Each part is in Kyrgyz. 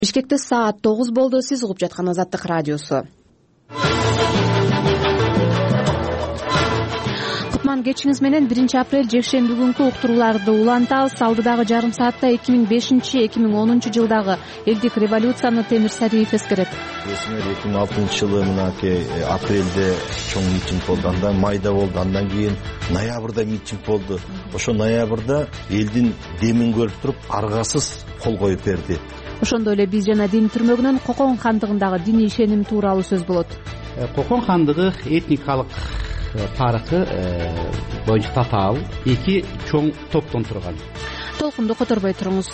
Бишкекте саат 9 болду. Сиз угуп жаткан Азаттык радиосу. Кутман кечиңиз менен 1-апрель жекшемби күнкү уктурууларды улантабыз. Алдыдагы жарым саатта 2005-2010 жылдагы элдик революцияны Темир Сариев эскерет. 2006 жылы мынакей апрелде чоң митинг болду, андан майда болду, андан кийин ноябрда митинг болду. Ошо ноябрда элдин демин көрүп туруп аргасыз кол коюп берди. Ошондой эле биз жана дин түрмөгүнөн Кокон хандыгындагы диний ишеним тууралуу сөз болот. Кокон хандыгы этникалык тарыхы боюнча татаал эки чоң топтон турган. Толкунду которбой туруңуз.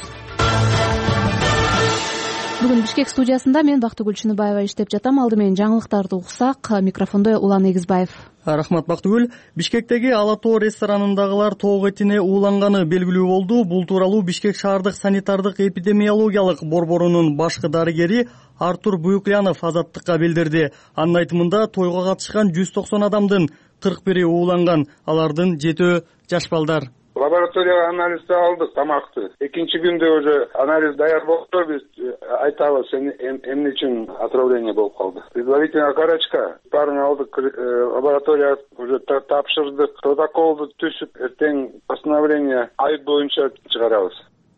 Бүгүн Бишкек студиясында мен Бактыгүл Чыныбаева иштеп жатам. Алды менен жаңылыктарды уксак, микрофондо Улан Эгизбаев. Рахмат Бактыгүл. Бишкектеги Ала Тоо ресторанындагылар тоок этине ууланганы белгилүү болду. Бул тууралуу Бишкек шаардык санитардык эпидемиологиялык борборунун башкы дарыгери Артур Буюклянов Азаттыкка билдирди. Анын айтымында тойго катышкан 190 адамдын 41 ууланган, алардын 7 жаш балдар. Лабораторияга анализди алдык тамакты. Экинчи күндө уже анализ даяр болду, биз айтабыз эмне үчүн отравление болуп калды. Предварительная карачка баарын алдык, лаборатория уже тапшырдык, протоколду түзүп, эртең постановление ай боюнча чыгарабыз.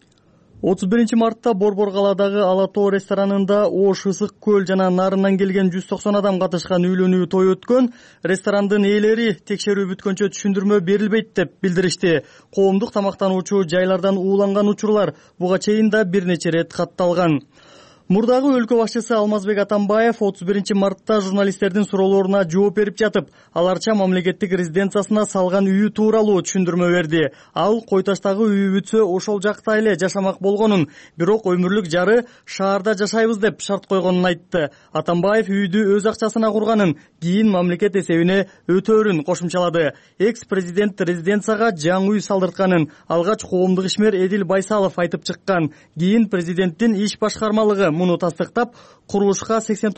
31 мартта Борбор калаадагы Ала Тоо ресторанында Ош, Ысык көл жана Нарынан келген 190 адам катышкан үйлөнүү той өткөн. Ресторандын ээлери текшерүү бүткөнчө түшүндүрмө берилбейт деп билдиришти. Коомдук тамактануучу жайлардан ууланган учурлар буга чейин да бир нече ирет катталган. Мурдагы өлкө башчысы Алмазбек Атамбаев 31 мартта журналисттердин суроолоруна жооп берип жатып, аларча мамлекеттик резиденциясына салган үйү тууралуу түшүндүрмө берди. Ал Койташтагы үйү бүтсө ошол жакта эле жашамак болгонун, бирок өмүрлүк жары шаарда жашайбыз деп шарт койгонун айтты. Атамбаев үйдү өз акчасына курганын, кийин мамлекет эсебине өтөөрүн кошумчалады. Экс-президент резиденцияга жаңы үй салдыртканын алгач коомдук ишмер Эдил Байсалов айтып чыккан. Кийин президенттин иш башкармалыгы муну тастыктап, курулушка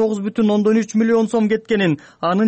89,3 миллион сом кеткенин, анын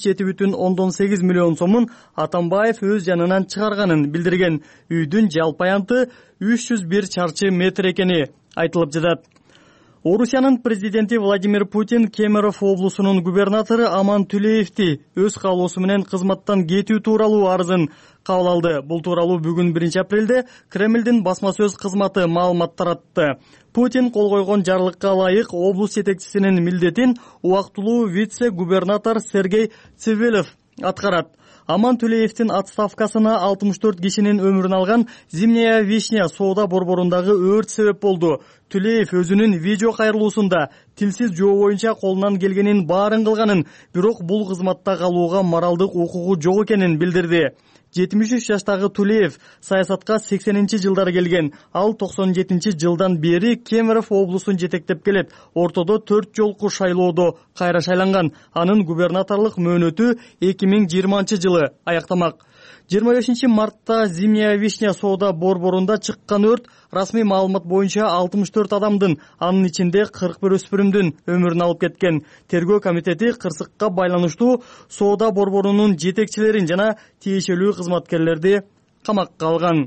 77,8 миллион сомун Атамбаев өз жанынан чыгарганын билдирген. Үйдүн жалпы аянты 301 чарчы метр экени айтылып жатат. Орусиянын президенти Владимир Путин Кемерово облусунун губернатору Аман Түлеевди өз каалоосу менен кызматтан кетүү тууралуу арызын кабыл алды. Бул тууралуу бүгүн 1-апрелде Кремлдин басма сөз кызматы маалымат таратты. Путин кол койгон жарлыкка ылайык облус жетекчисинин милдетин убактылуу вице-губернатор Сергей Цивилев аткарат. Аман Түлеевдин отставкасына 64 кишинин өмүрүн алган Зимняя вишня соода борборундагы өрт себеп болду. Түлеев өзүнүн видео кайрылуусунда тилсиз жоо боюнча колунан келгенин баарын кылганын, бирок бул кызматта калууга моралдык укугу жок экенин билдирди. 73 жаштагы Түлеев саясатка 80-жылдары келген. Ал 97-жылдан бери Кемерово облусун жетектеп келет. Ортодо 4 жолку шайлоодо кайра шайланган. Анын губернаторлук мөөнөтү 2020 жылы аяктамак. 25 мартта Зимняя вишня соода борборунда чыккан өрт расмий маалымат боюнча 64 адамдын, анын ичинде 41 өспүрүмдүн өмүрүн алып кеткен. Тергөө комитети кырсыкка байланыштуу соода борборунун жетекчилерин жана тиешелүү кызматкерлерди камакка алган.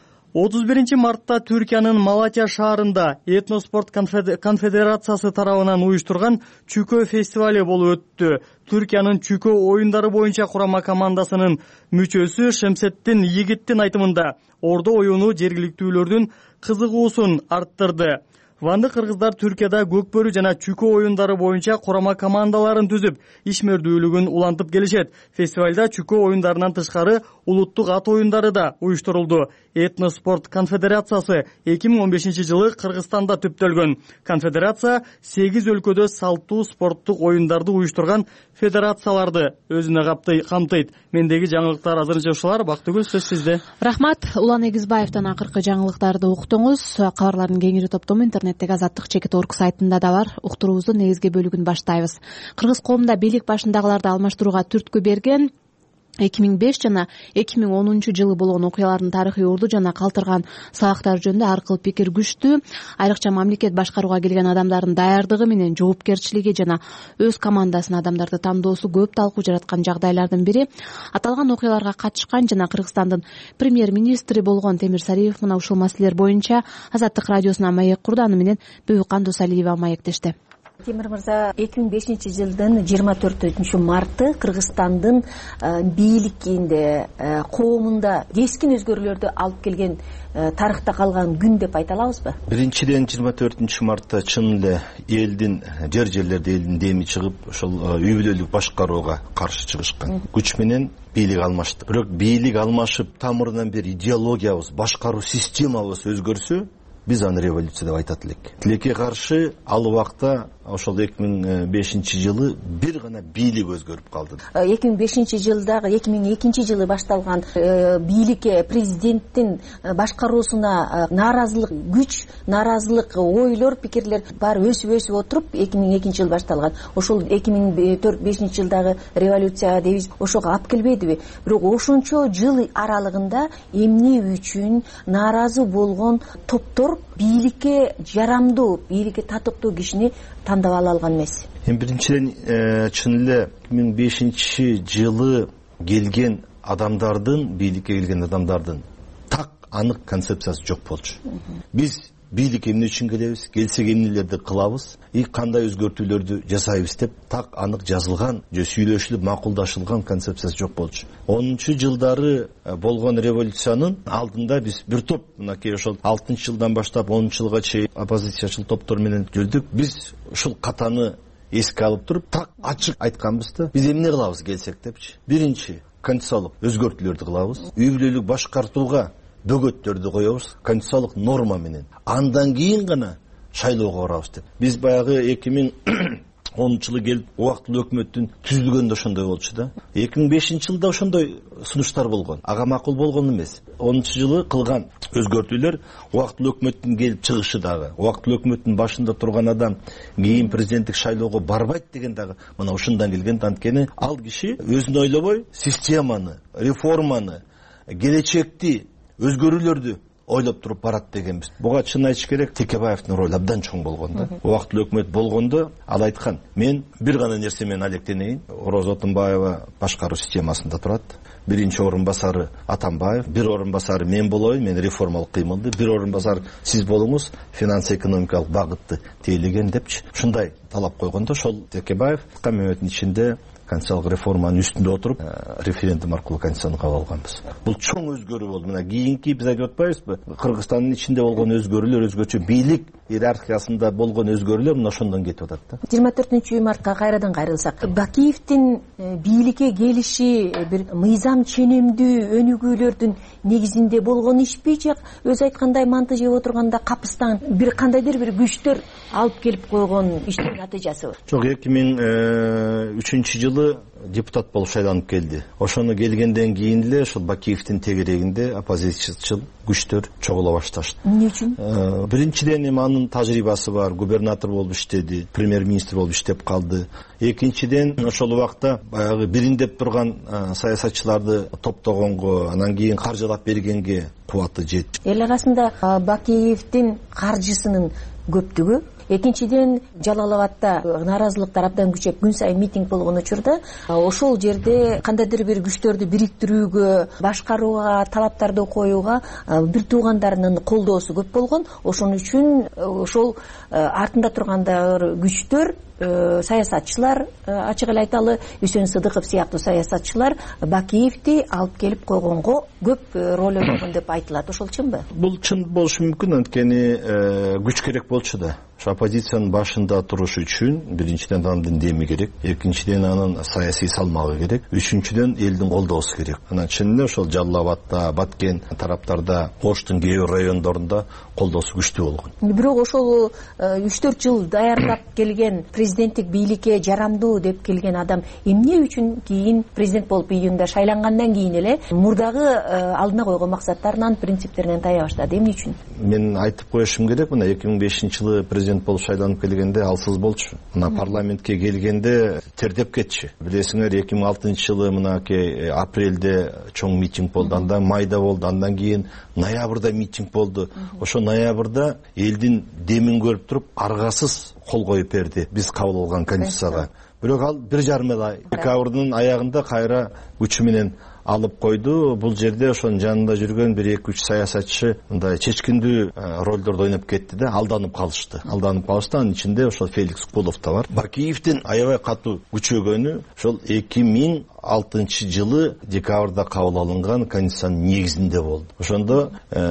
31 мартта Түркиянын Малатия шаарында Этноспорт конфедерациясы тарабынан уюштурган Чүкө фестивали болуп өттү. Түркиянын Чүкө оюндары боюнча курама командасынын мүчөсү Шемсеттин Йигиттин айтымында ордо оюну жергиликтүүлөрдүн кызыгуусун арттырды. Ванды кыргыздар Түркияда көкбөрү жана Чүкө оюндары боюнча курама командаларын түзүп, ишмердүүлүгүн улантып келишет. Фестивалда Чүкө оюндарынан тышкары улуттук ат оюндары да уюштурулду. Этноспорт конфедерациясы 2015 жылы Кыргызстанда түптөлгөн. Конфедерация 8 өлкөдө салттуу спорттук оюндарды уюштурган федерацияларды өзүнө камтыйт. Мендеги жаңылыктар азырынча ушулар. Бактыгүл, сөз сизде. Рахмат. Улан Эгизбаевден акыркы жаңылыктарды уктуңуз. Кабарлардын кеңири топтому интернеттеги Азаттык.org сайтында да бар. Уктуруубуздун негизги бөлүгүн баштайбыз. Кыргыз коомунда бийлик башындагыларды алмаштырууга түрткү берген 2005 жана 2010 жылы болгон окуялардын тарыхый орду жана калтырган сабактар жөнүндө ар кыл пикир күчтүү. Айрыкча мамлекет башкарууга келген адамдардын даярдыгы менен жоопкерчилиги жана өз командасынын адамдарды тандоосу көп талкуу жараткан жагдайлардын бири. Аталган окуяларга катышкан жана Кыргызстандын премьер-министри болгон Темир Сариев мына ушул маселелер боюнча Азаттык радиосуна маек курду. Аны менен Бөбүкан Досалиева маектешти. Темир мырза, 2005 жылдын 24 марты Кыргызстандын бийликинде, коомунда кескин өзгөрүүлөрдү алып келген тарыхта калган күн деп айта алабызбы? Биринчиден 24 мартта чын эле элдин жерлерде элдин деми чыгып, ошол үй бүлөлүк башкарууга каршы чыгышкан. Күч менен бийлик алмашты. Бирок бийлик алмашып, тамырынан бери идеологиябыз, башкаруу системабыз өзгөрсө, биз аны революция деп айтат элек. Тилекке каршы ал убакта ошол 2005 жылы бир гана бийлик өзгөрүп калды. 2005 жылдагы 2002 жылы башталган бийликке, президенттин башкаруусуна нааразылык күч, нааразылык ойлор, пикирлер баары өсүп отуруп 2002 жыл башталган. Ошол 2004-2005 жылдагы революция дейбиз, ошого алып келбедиби? Бирок ошончо жыл аралыгында эмне үчүн нааразы болгон топтор бийликке жарамдуу, бийликке татыктуу кишини тандап ала алган эмес. Биринчиден чын эле 2005 жылы келген адамдардын, бийликке келген адамдардын так анык концепциясы жок болчу. Биз бийликке эмне үчүн келебиз, келсек эмнелерди кылабыз, кандай өзгөртүүлөрдү жасайбыз деп так анык жазылган, же сүйлөшүлүп макулдашылган концепциясы жок болчу. 10 жылдары болгон революциянын алдында биз бир топ, мынакей ошол 6 жылдан баштап 10 жылга чейин оппозициячыл топтор менен жүрдүк. Биз ушул катаны эске алып туруп, так ачык айтканбыз да, биз эмне кылабыз келсек депчи. Биринчи, конституциялык өзгөртүүлөрдү кылабыз. Үй бүлөлүк башкартууга бөгөттөрдү коебуз, конституциялык норма менен. Андан кийин гана шайлоого барабыз деп. Биз баягы 2010 жылы келип убактылуу өкмөттүн түзүлгөндө ошондой болчу да. 2005 жылда ошондой сунуштар болгон. Ага макул болгон эмес. 10 жылы кылган өзгөртүүлөр убактылуу өкмөттүн келип чыгышы дагы, убактылуу өкмөттүн башында турган адам кийин президенттик шайлоого барбайт деген дагы мына ушундан келген. Анткени ал киши өзүн ойлобой, системаны, реформаны, келечекти, өзгөрүүлөрдү ойлоп туруп барат дегенбиз. Буга чын айтыш керек, Текебаевдин ролу абдан чоң болгон да. Убактылуу өкмөт болгондо ал айткан, мен бир гана нерсе менен алектенейин. Орозо Отунбаева башкаруу системасында турат. Биринчи орун басары Атамбаев, бир орун басары мен болоюн, мен реформалык кыймылды, бир орун басары сиз болуңуз, финанс-экономикалык багытты тейлеген депчи. Ушундай талап койгондо ошол Текебаев мөөнөттүн ичинде конституциялык реформанын үстүндө отуруп референдум аркылуу конституцияны кабыл алганбыз. Бул чоң өзгөрүү болду. Мына кийинки биз айтып атпайбызбы? Кыргызстандын ичинде болгон өзгөрүүлөр, өзгөчө бийлик иерархиясында болгон өзгөрүүлөр мына ошондон кетип атат да. 24 мартка кайрадан кайрылсак, Бакиевдин бийликке келиши бир мыйзам ченемдүү өнүгүүлөрдүн негизинде болгон ишпи, же өзү айткандай манты жеп отурганда капыстан бир кандайдыр бир күчтөр алып келип койгон иштин натыйжасы? Жок, 2003 жылы депутат болуп шайланып келди. Ошону келгенден кийин эле ошол Бакиевдин тегерегинде оппозициячыл күчтөр чогула башташты. Эмне үчүн? Биринчиден анын тажрыйбасы бар, губернатор болуп иштеди, премьер-министр болуп иштеп калды. Экинчиден ошол убакта баягы бириндеп турган саясатчыларды топтогонго, анан кийин каржылап бергенге кубаты жетти. Эл арасында Бакиевдин каржысынын көптүгү, экинчиден Жалал-Абадта нааразылыктар абдан күчөп, күн сайын митинг болгон учурда ошол жерде кандайдыр бир күчтөрдү бириктирүүгө, башкарууга, талаптарды коюуга бир туугандарынын колдоосу көп болгон. Ошон үчүн ошол артында тургандагы күчтөр, саясатчылар, ачык эле айталы, Үсөн Сыдыков сыяктуу саясатчылар Бакиевди алып келип койгонго көп роль ойногон деп айтылат. Ошол чынбы? Бул чын болушу мүмкүн, анткени күч керек болчу да. Ошо оппозициянын башында туруш үчүн биринчиден адамдын деми керек, экинчиден анын саясий салмагы керек, үчүнчүдөн элдин колдоосу керек. Анан чын эле ошол Жалал-Абадта, Баткен тараптарда, Оштун кээ бир райондорунда колдоосу күчтүү болгон. Бирок ошол 3-4 жыл даярдап келген, президенттик бийликке жарамдуу деп келген адам эмне үчүн кийин президент болуп июнда шайлангандан кийин эле мурдагы алдына койгон максаттарынан, принциптеринен тая баштады? Эмне үчүн? Мен айтып коюшум керек, мына 2005 жылы президент президент болуп шайланып келгенде алсыз болчу. Мына парламентке келгенде тердеп кетчү. Билесиңер, 2006 жылы мынакей апрелде чоң митинг болду, андан майда болду, андан кийин ноябрда митинг болду. Ошо ноябрда элдин демин көрүп туруп аргасыз кол коюп берди биз кабыл алган конституцияга. Бирок ал 1,5 ай декабрдын аягында кайра күчү менен алып койду. Бул жерде ошонун жанында жүргөн 1-2-3 саясатчы мындай чечкиндүү ролдорду ойноп кетти да, алданып калышты. Анын ичинде ошол Феликс Кулов да бар. Бакиевдин аябай катуу күчөгөнү ошол 2006 жылы декабрда кабыл алынган конституциянын негизинде болду. Ошондо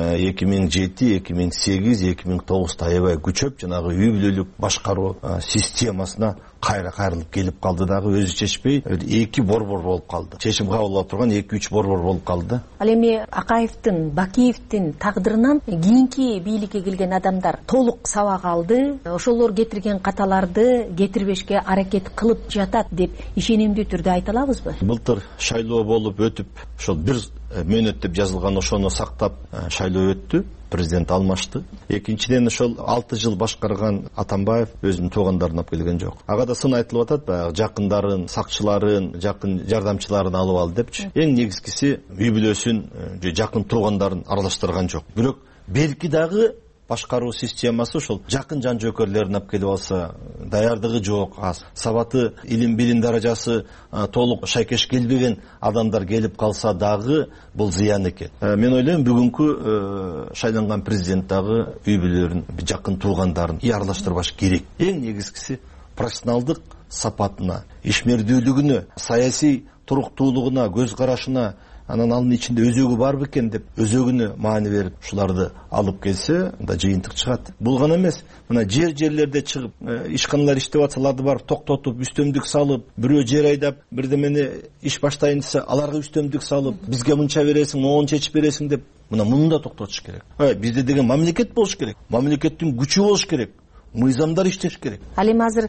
2007, 2008, 2009 аябай күчөп, жанагы үй бүлөлүк башкаруу системасына кайрылып келип калды дагы, өзү чечпей 2 борбор болуп калды. Чечим кабыл алып турган 2-3 борбор болуп калды. Ал эми Акаевдин, Бакиевдин тагдырынан кийинки бийликке келген адамдар толук сабак алды. Ошолор кетирген каталарды кетирбешке аракет кылып жатат деп ишенимдүү түрдө айта алабызбы? Былтыр шайлоо болуп өтүп, ошол 1 мөөнөт деп жазылган ошону сактап шайлоо өттү. Президент алмашты. Экинчиден ошол 6 жыл башкарган Атамбаев өзүнүн туугандарын алып келген жок. Ага да сын айтылып атат, баягы жакындарын, сакчыларын, жакын жардамчыларын алып алды депчи. Эң негизгиси үй бүлөсүн, жакын туугандарын аралаштырган жок. Бирок белки дагы башкаруу системасы ошол жакын жан жөөкөрлөрүн алып келип алса, даярдыгы жок, аз сабаты, билим даражасы толук шайкеш келбеген адамдар келип калса дагы бул зыян экен. Мен ойлойм, бүгүнкү шайланган президент дагы үй бүлөлөрүн, жакын туугандарын аралаштырбаш керек. Эң негизгиси профессионалдык сапатына, ишмердүүлүгүнө, саясий туруктуулугуна, көз карашына, анан анын ичинде өзөгү бар бекен деп өзөгүнө маани берип ушуларды алып келсе, да жыйынтык чыгат. Бул гана эмес, мына жерлерде чыгып, ишканалар иштеп атсаларды барып токтотуп, үстөмдүк салып, бирөө жер айдап, бирдемени иш баштайын десе, аларга үстөмдүк салып, бизге мынча бересиң, мону чечип бересиң деп, муну да токтотуш керек. Бизде деген мамлекет болуш керек. Мамлекеттин күчү болуш керек. Мыйзамдар иштеш керек. Ал эми азыр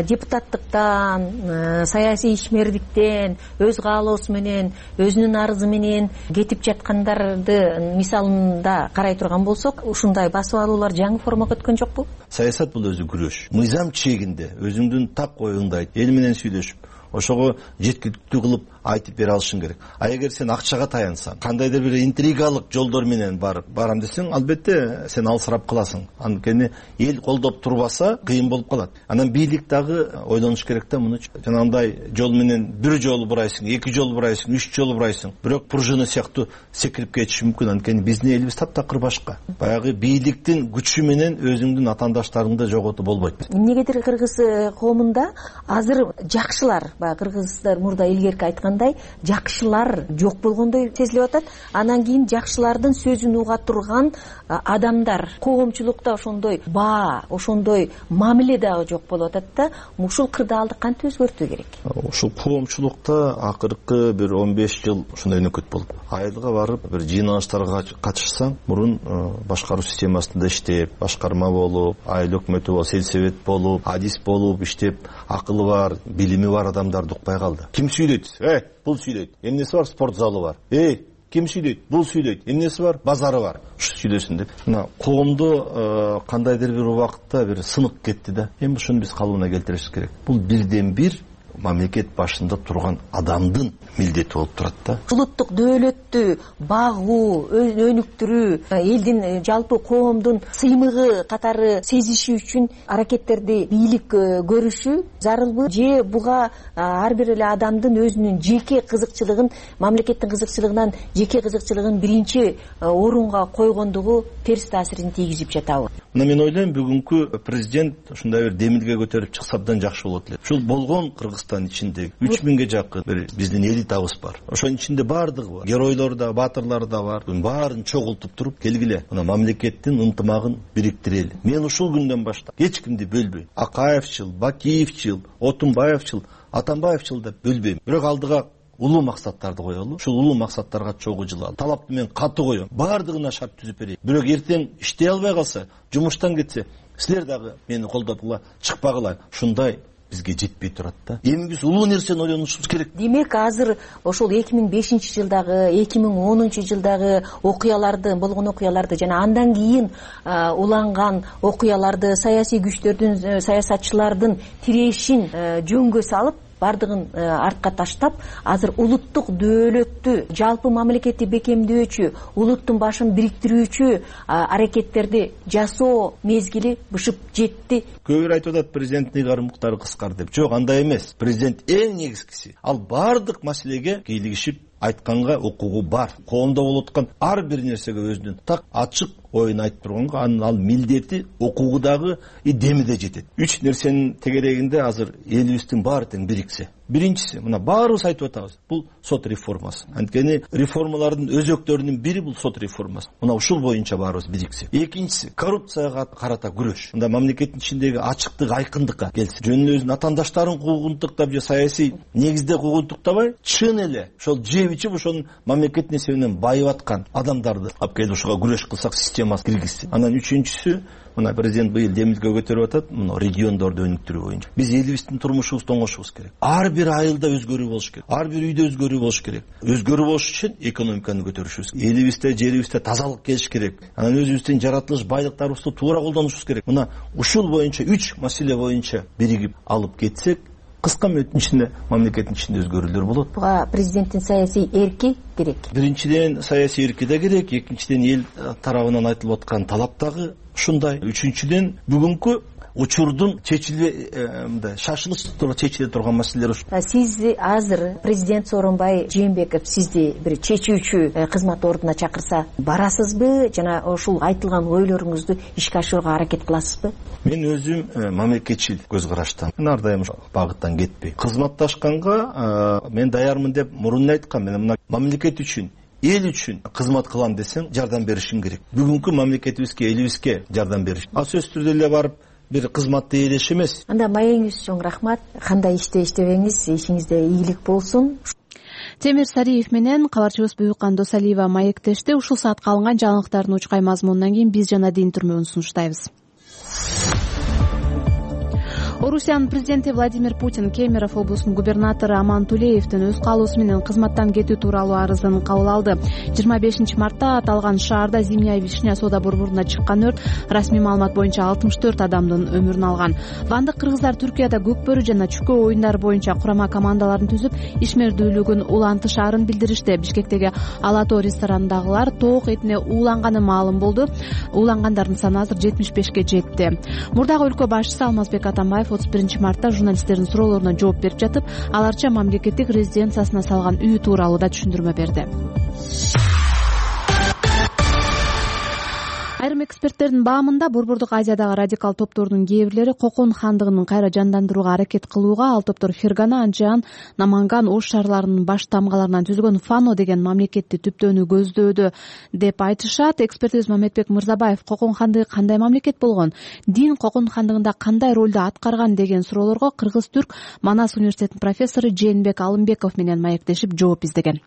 депутаттыктан, саясий ишмердиктен, өз каалоосу менен, өзүнүн арызы менен кетип жаткандарды мисалында карай турган болсок, ушундай басып алуулар жаңы формага өткөн жокпу? Саясат бул өзү күрөш. Мыйзам чегинде өзүңдүн тап оюңду айт, эл менен сүйлөшүп, ошого жеткиликтүү кылып айтып бере алышың керек. Эгер сен акчага таянсаң, кандайдыр бир интригалык жолдор менен барам десең, албетте сен алсырап каласың. Анткени эл колдоп турбаса кыйын болуп калат. Анан бийлик дагы ойлонуш керек да муну. Жанагындай жол менен 1 жолу бурайсың, 2 жолу бурайсың, 3 жолу бурайсың. Бирок пружина сыяктуу секирип кетиши мүмкүн. Анткени биздин элибиз таптакыр башка. Баягы бийликтин күчү менен өзүңдүн атаандаштарыңды жоготуп болбойт. Эмнегедир кыргыз коомунда азыр жакшылар, кыргыздар мурда илгерки айткан жакшылар жок болгондой сезилип атат. Анан кийин жакшылардын сөзүн уга турган адамдар, коомчулукта ошондой ошондой мамиле дагы жок болуп атат да. Ушул кырдаалды кантип өзгөртүү керек? Ушул коомчулукта акыркы бир 15 жыл ушундай өнөкөт болуп, айылга барып бир жыйналыштарга катышсаң, мурун башкаруу системасында иштеп, башкарма болуп, айыл өкмөтү болуп, сельсовет болуп, адис болуп иштеп, акылы бар, билими бар адамдарды укпай калды. Ким сүйлөйт? Бул сүйлөйт. Эмнеси бар? Спорт залы бар. Ким сүйлөйт? Бул сүйлөйт. Эмнеси бар? Базары бар. Ушу сүйлөсүн деп. Мына коомдо кандайдыр бир убакытта бир сынык кетти да. Эми ушуну биз калыбына келтиришибиз керек. Бул бирден бир мамлекет башында турган адамдын милдети болуп турат да. Улуттук дөөлөттү багуу, өнүктүрүү, элдин жалпы коомдун сыймыгы катары сезиши үчүн аракеттерди бийлик көрүшү зарылбы? Же буга ар бир эле адамдын өзүнүн жеке кызыкчылыгын, мамлекеттин кызыкчылыгынан жеке кызыкчылыгын биринчи орунга койгондугу терс таасирин тийгизип жатабы? Мен ойлойм, бүгүнкү президент ушундай бир демилге көтөрүп чыкса абдан жакшы болот эле. Ушул болгон Кыргызстан ичинде 3000ге жакын биздин элитабыз бар. Ошонун ичинде баардыгы бар. Геройлор да, баатырлар да бар. Баарын чогултуп туруп келгиле. Мына мамлекеттин ынтымагын бириктирели. Мен ушул күндөн баштап эч кимди бөлбөйм. Акаевчил, Бакиевчил, Отунбаевчил, Атамбаевчил деп бөлбөйм. Бирок алдыга улуу максаттарды коелу. Ушул улуу максаттарга чогуу жылалы. Талапты мен каты коем. Баардыгына шарт түзүп берейин. Бирок эртең иштей албай калса, жумуштан кетсе, силер дагы мени колдотула, чыкпагыла. Ушундай бизге жетпей турат да. Эми биз улуу нерсени ойлонушубуз керек. Демек азыр ошол 2005-жылдагы 2010-жылдагы болгон окуяларды жана андан кийин уланган окуяларды саясий күчтөрдүн саясатчылардын тирешин жөнгө салып бардыгын артка таштап азыр улуттук дөөлөттү жалпы мамлекетти бекемдөөчү улуттун башын бириктирүүчү аракеттерди жасоо мезгили бышып жетти. Көбүр айтып атат президенттин ыйгар муктары кыскар деп. Жок, андай эмес. Президент эң негизгиси ал бардык маселеге кийлигишип айтканга укугу бар. Коомдо болуп аткан ар бир нерсеге өзүнүн так ачык оюн айтып турганга анын ал милдети укугу дагы деми да жетет. 3 нерсенин тегерегинде азыр элибиздин баары тең бириксе. Биринчиси, мына баарыбыз айтып атабыз, бул сот реформасы. Анткени реформалардын өзөктөрүнүн бири бул сот реформасы. Мына ушул боюнча баарыбыз бириксе. Экинчиси, коррупцияга карата күрөш. Мында мамлекеттин ичиндеги ачыктык, айкындыкка келсе. Жөн эле өзүнүн атаандаштарын куугунтуктап же саясий негизде куугунтуктабай, чын эле ошол жеп ичип ошонун мамлекеттин эсебинен байып аткан адамдарды алып келип ушуга күрөш кылсак системасы киргизсе. Анан үчүнчүсү, мына президент быйыл демилге көтөрүп атат, мына региондорду өнүктүрүү боюнча. Биз элибиздин турмушубузду оңошубуз керек. Ар бир айылда өзгөрүү болуш керек. Ар бир үйдө өзгөрүү болуш керек. Өзгөрүү болуш үчүн экономиканы көтөрүшүбүз керек. Элибизде, жерибизде тазалык келиш керек. Анан өзүбүздүн жаратылыш байлыктарыбызды туура колдонушубуз керек. Мына ушул боюнча 3 маселе боюнча биригип алып кетсек, кыска мөөнөттүн ичинде мамлекеттин ичинде өзгөрүүлөр болот. Буга президенттин саясий эрки керек. Биринчиден саясий эрки да керек, экинчиден эл тарабынан айтылып аткан талап дагы ушундай. Үчүнчүдөн бүгүнкү учурдун шашылыш чечиле турган маселелер ушу. Сиз азыр президент Сооронбай Жээнбеков сизди бир чечүүчү кызмат ордуна чакырса барасызбы жана ошол айтылган ойлоруңузду ишке ашырууга аракет кыласызбы? Мен өзүм мамлекетчил көз караштан, ар дайым багыттан кетпей кызматташканга мен даярмын деп мурун айткам. Мен мына мамлекет үчүн, эл үчүн кызмат кылам десем жардам беришим керек. Бүгүнкү мамлекетибизге, элибизге жардам бериш. Сөзсүз түрдө эле барып бир кызматты ээлеш эмес. Анда маегиңиз чоң рахмат. Кандай иштебеңиз, ишиңизде ийгилик болсун. Темир Сариев менен кабарчыбыз Буюккан Досалиева маектешти. Ушул саатка алынган жаңылыктардын учкай мазмунунан кийин биз жана дин түрмөгүн сунуштайбыз. Орусиянын президенти Владимир Путин Кемерово облусунун губернатору Аман Тулеевдин өз каалоосу менен кызматтан кетүү тууралуу арызын кабыл алды. 25 мартта аталган шаарда Зимняя Вишня соода борборуна чыккан өрт расмий маалымат боюнча 64 адамдын өмүрүн алган. Вандык кыргыздар Түркияда көкбөрү жана чүкө оюндар боюнча курама командаларын түзүп, ишмердүүлүгүн улантышаарын билдиришти. Бишкектеги Алато ресторанындагылар тоок этине ууланганы маалым болду. Уулангандардын саны азыр 75-ке жетти. Мурдагы өлкө башчысы Алмазбек Атамбаев 31 мартта журналисттердин суроолоруна жооп берип жатып, аларча мамлекеттик резиденциясына салган үй тууралуу да түшүндүрмө берди. Айрым эксперттердин баамында Борбордук Азиядагы радикал топтордун кээ бирлери Кокон хандыгын кайра жандандырууга аракет кылууга, ал топтор Фергана, Анжан, Наманган, Ош шаарларынын баш тамгаларынан түзүлгөн Фано деген мамлекетти түптөөнү көздөөдү деп айтышат. Экспертибиз Мамедбек Мырзабаев Кокон хандыгы кандай мамлекет болгон, дин Кокон хандыгында кандай ролду аткарган деген суроолорго Кыргыз-Түрк Манас университетинин профессору Жээнбек Алымбеков менен маектешип жооп издеген.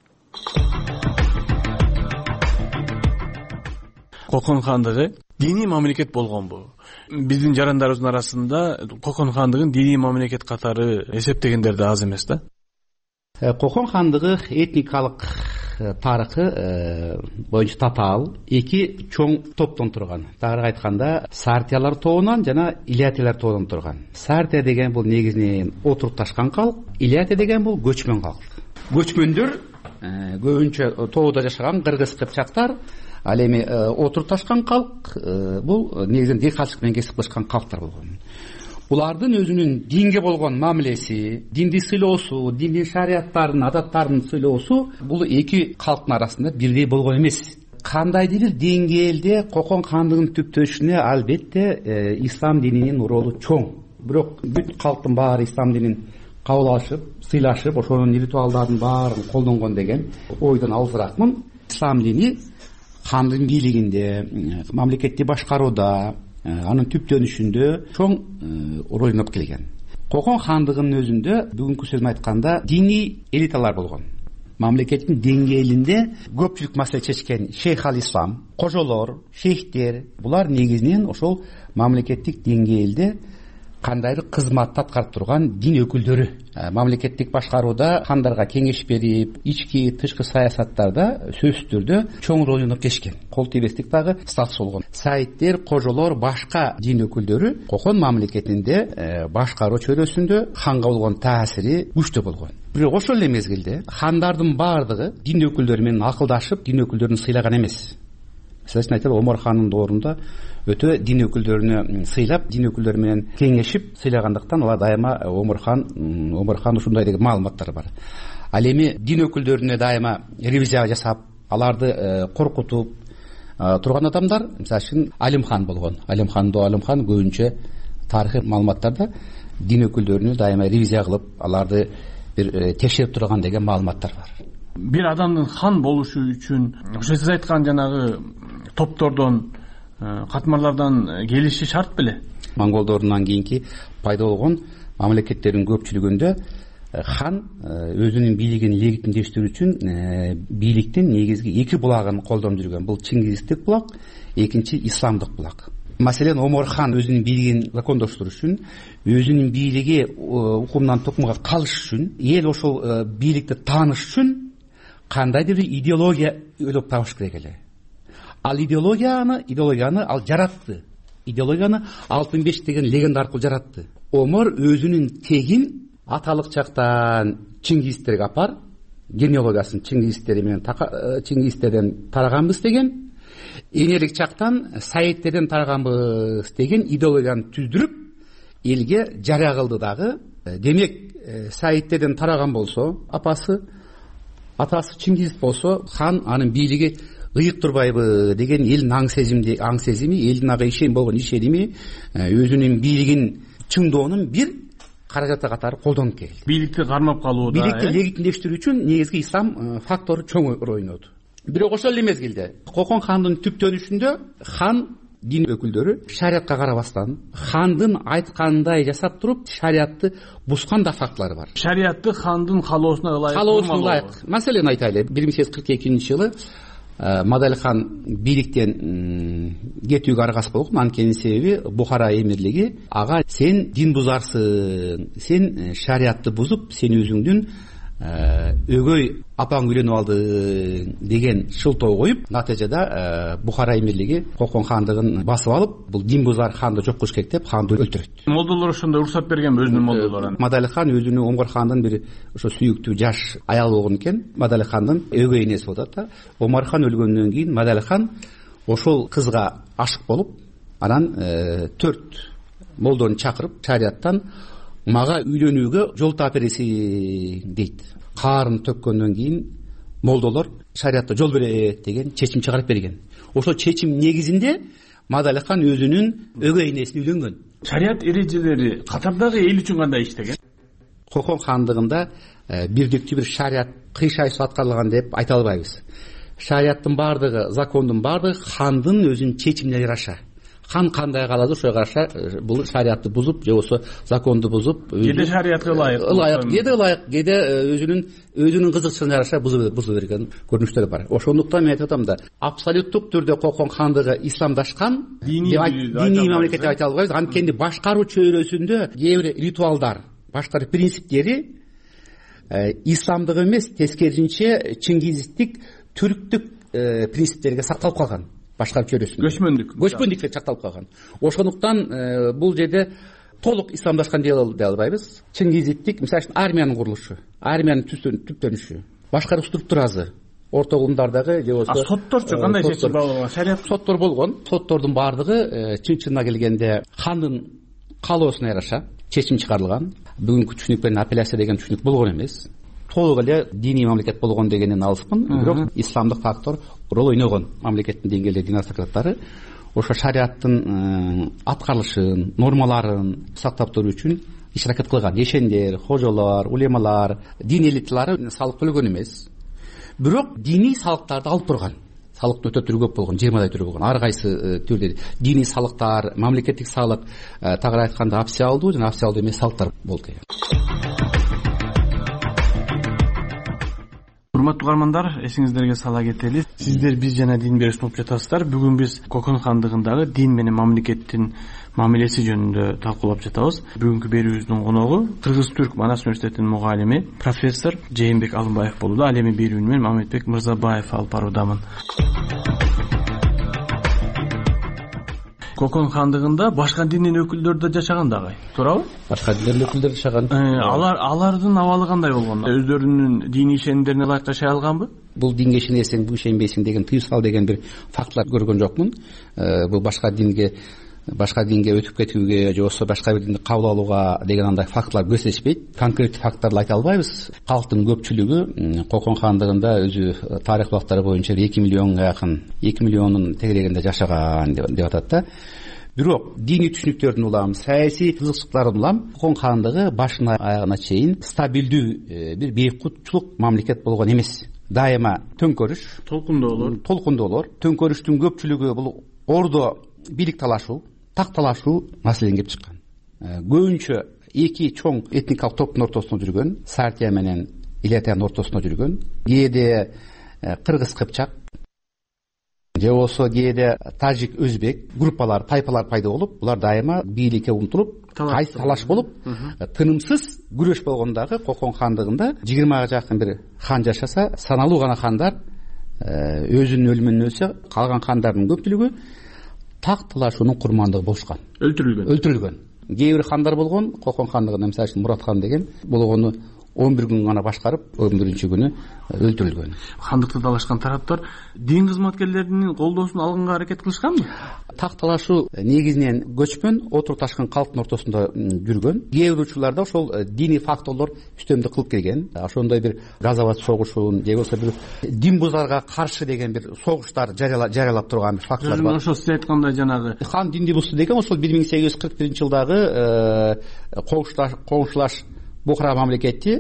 Кокон хандыгы диний мамлекет болгонбу? Биздин жарандарыбыздын арасында Кокон хандыгын диний мамлекет катары эсептегендер да аз эмес да. Кокон хандыгы этникалык тарыхы боюнча татаал эки чоң топтон турган. Тагыраак айтканда Сартиялар тобунан жана Илятилер тобунан турган. Сартия деген бул негизинен отурупташкан калк, Илятия деген бул көчмөн калк. Көчмөндөр көбүнчө тоодо жашаган кыргыз кыпчактар, ал эми отурупташкан калк бул негизинен дыйканчылык менен кесип кылышкан калктар болгон. Булардын өзүнүн динге болгон мамилеси, динди сыйлоосу, диндин шариаттарын, адаттарын сыйлоосу бул эки калктын арасында бирдей болгон эмес. Кандайдыр бир деңгээлде Кокон хандыгынын түптөшүнө албетте ислам дининин ролу чоң. Бирок бүт калктын баары ислам динин кабыл алышып, сыйлашып, ошонун ритуалдарын баарын колдонгон деген ойдон алысыраакмын. Ислам дини хандын бийлигинде, мамлекетти башкарууда, анын түптөнүшүндө чоң роль ойноп келген. Кокон хандыгынын өзүндө бүгүнкү сөзүм айтканда диний элиталар болгон. Мамлекеттин деңгээлинде көпчүлүк маселе чечкен шейх ал-ислам, кожолор, шейхтер, булар негизинен ошол мамлекеттик деңгээлде кандайдыр кызматты аткарып турган дин өкүлдөрү мамлекеттик башкарууда хандарга кеңеш берип, ички тышкы саясаттарда сөзсүз түрдө чоң роль ойноп келишкен. Кол тийбестик дагы статус болгон. Сайиттер, кожолор, башка дин өкүлдөрү кокон мамлекетинде башкаруу чөйрөсүндө ханга болгон таасири күчтүү болгон. Бирок ошол эле мезгилде хандардын баардыгы дин өкүлдөрү менен акылдашып, дин өкүлдөрүн сыйлаган эмес. Мисалы айталы, Омар хандын доорунда өтө дин өкүлдөрүнө сыйлап, дин өкүлдөрү менен кеңешип сыйлагандыктан алар дайыма Омар хан ушундай деген маалыматтар бар. Ал эми дин өкүлдөрүнө дайыма ревизия жасап, аларды коркутуп турган адамдар, мисалы үчүн Алим хан болгон. Алим хан көбүнчө тарыхый маалыматтарда дин өкүлдөрүнө дайыма ревизия кылып, аларды бир текшерип турган деген маалыматтар бар. Бир адамдын хан болушу үчүн ошо сиз айткан жанагы топтордон, катмарлардан келиши шарт беле? Монголдордун кийинки пайда болгон мамлекеттердин көпчүлүгүндө хан өзүнүн бийлигин легитимдештирүү үчүн бийликтин негизги эки булагын колдонуп жүргөн. Бул чингизистик булак, экинчи исламдык булак. Маселен, Омар хан өзүнүн бийлигин закондоштуруу үчүн, өзүнүн бийлиги укумдан тукумга калыш үчүн, эл ошол бийликти тааныш үчүн кандайдыр бир идеология ойлоп табыш керек эле. Ал идеологияны ал жаратты. Идеологияны Алтын беш деген легенда аркылуу жаратты. Омар өзүнүн тегин аталык чактан чингизистерге апар, генеалогиясын чингизистерден тараганбыз деген, энелик чактан сайиттерден тараганбыз деген идеологияны түздүрүп, элге жарыя кылды дагы. Демек, сайиттерден тараган болсо, атасы чингиз болсо, хан анын бийлиги ыйык турбайбы деген элдин аң сезими, элдин ага ишен болгон ишеними, өзүнүн бийлигин чыңдоонун бир каражаты катары колдонуп келди. Бийликти кармап калууда, бийликти легитимдештирүү үчүн негизги ислам фактору чоң роль ойноду. Бирок ошол эле мезгилде Кокон хандын түптөнүшүндө хан дин өкүлдөрү шариатка карабастан хандын айткандай жасап туруп шариатты бузган да фактылары бар. Шариатты хандын каалоосуна ылайык. Маселен айтайлы, 1842-жылы Мадалихан бийликтен кетүүгө аргасыз болгон. Анткени себеби Бухара эмирлиги ага сен дин бузарсың, сен шариатты бузуп, сен өзүңдүн өгөй апаң үйлөнүп алды деген шылтоо коюп, натыйжада Бухара эмирлиги Кокон хандыгын басып алып, бул дин бузар ханды жок кылыш керек деп ханды өлтүрөт. Молдолор ошондой уруксат берген өзүнүн молдолорун. Мадалихан өзүнүн Омар хандын бир ошо сүйүктүү жаш аял болгон экен. Мадалихандын өгөй энеси болот да. Омар хан өлгөндөн кийин Мадалихан ошол кызга ашык болуп, анан 4 молдону чакырып, шариаттан мага үйлөнүүгө жол таап бересиң дейт. Каарын төккөндөн кийин молдолор шариатта жол берет деген чечим чыгарып берген. Ошол чечим негизинде Мадалихан өзүнүн өгөй энесине үйлөнгөн. Шариат эрежелери катардагы эл үчүн кандай иштеген? Кокон хандыгында бирдиктүү бир шариат кыйшайсыз аткарылган деп айта албайбыз. Шариаттын баардыгы, закондун баардыгы хандын өзүнүн чечимине жараша. Хан кандай каалады ошого караша бул шариатты бузуп, же болбосо законду бузуп, кээде шариатка ылайык, кээде өзүнүн кызыкчылыгына жараша бузуп берген көрүнүштөр бар. Ошондуктан мен айтып атам да, абсолюттук түрдө Кокон хандыгы исламдашкан диний мамлекет деп айта албайбыз. Анткени башкаруу чөйрөсүндө кээ бир ритуалдар, башка принциптери исламдык эмес, тескерисинче чингизистик, түрктүк принциптерге сакталып калган. Башкаруу чөйрөсүндө көчмөндүккө чакталып калган. Ошондуктан бул жерде толук исламдашкан дей албайбыз. Чингизиттик, мисалы үчүн армиянын курулушу, армиянын түптөнүшү, башкаруу структурасы, орто кылымдардагы же болбосо сотторчу кандай чечим болгон? Шариат соттор болгон. Соттордун баардыгы чын-чынына келгенде хандын каалоосуна жараша чечим чыгарылган. Бүгүнкү түшүнүк менен апелляция деген түшүнүк болгон эмес. Толук эле диний мамлекет болгон дегенин алыспын. Бирок исламдык фактор роль ойногон. Мамлекеттин деңгээлде дин ассоциаторлору ошо шариаттын аткарылышын, нормаларын сактап туруу үчүн иш аракет кылган. Ешендер, хожолор, улемалар, дин элиталары салык төлөгөн эмес. Бирок диний салыктарды алып турган. Салыктын өтө түрү көп болгон, 20 түрү болгон. Ар кайсы түрдө диний салыктар, мамлекеттик салык, тагыраак айтканда опциалдуу жана опциалдуу эмес салыктар болду. урматтуу угармандар, эсиңиздерге сала кетели. Сиздер биз жана дин берүүсүн угуп жатасыздар. Бүгүн биз Кокон хандыгындагы дин менен мамлекеттин мамилеси жөнүндө талкуулап жатабыз. Бүгүнкү берүүбүздүн коногу Кыргыз-Түрк Манас университетинин мугалими профессор Жээнбек Алымбаев болууда. Ал эми берүүнү мен Мамедбек Мырзабаев алып баруудамын. Кокон хандыгында башка диндин өкүлдөрү да жашаган дагы, туурабы? Башка диндин өкүлдөрү жашаган. Алардын абалы кандай болгон? Өздөрүнүн дини ишенимдерине ылайык жашай алганбы? Бул динге ишенесиң, бул ишенбейсиң деген тыюу сал деген бир фактылар көргөн жокмун. Бул башка динге өтүп кетүүгө же болбосо башка бир динди кабыл алууга деген андай фактылар көрсөтүшпөйт. Конкреттик факттарды айта албайбыз. Калктын көпчүлүгү Кокон хандыгында өзү тарых булактары боюнча 2 миллионго жакын, 2 миллиондун тегерегинде жашаган деп атат да. Бирок диний түшүнүктөрдүн улам, саясий кызыкчылыктардын улам Кокон хандыгы башына аягына чейин стабилдүү бир бейкутчулук мамлекет болгон эмес. Дайыма төңкөрүш, толкундоолор. Төңкөрүштүн көпчүлүгү бул ордо бийлик талашуу, так талашуу маселени келип чыккан. Көбүнчө эки чоң этникалык топтун ортосунда жүргөн, Сартия менен Илятиянын ортосунда жүргөн, кээде кыргыз-кыпчак же болбосо кээде тажик-өзбек группалар, тайпалар пайда болуп, булар дайыма бийликке умтулуп, кайсы талаш болуп, тынымсыз күрөш болгондагы Кокон хандыгында 20га жакын бир хан жашаса, саналуу гана хандар өзүнүн өлүмүнөн өлсө, калган хандардын көпчүлүгү так талашуунун курмандыгы болушкан. Өлтүрүлгөн. Кээ бир хандар болгон, Кокон хандыгында мисалы үчүн Мурат хан деген болгону 11 күн гана башкарып, 11-күнү өлтүрүлгөн. Хандыкты талашкан тараптар дин кызматкерлеринин колдоосун алганга аракет кылышканбы? Так талашуу негизинен көчмөн, отур ташкын калктын ортосунда жүргөн. Кээ бир учурларда ошол диний факторлор үстөмдүк кылып келген. Ошондой бир газоват согушун же болбосо бир дин бузарга каршы деген бир согуштар жарыялап турган бир факторлор бар. Ошол сиз айткандай жанагы хан динди бузду деген ошол 1841-жылдагы коңшулаш Бухара мамлекети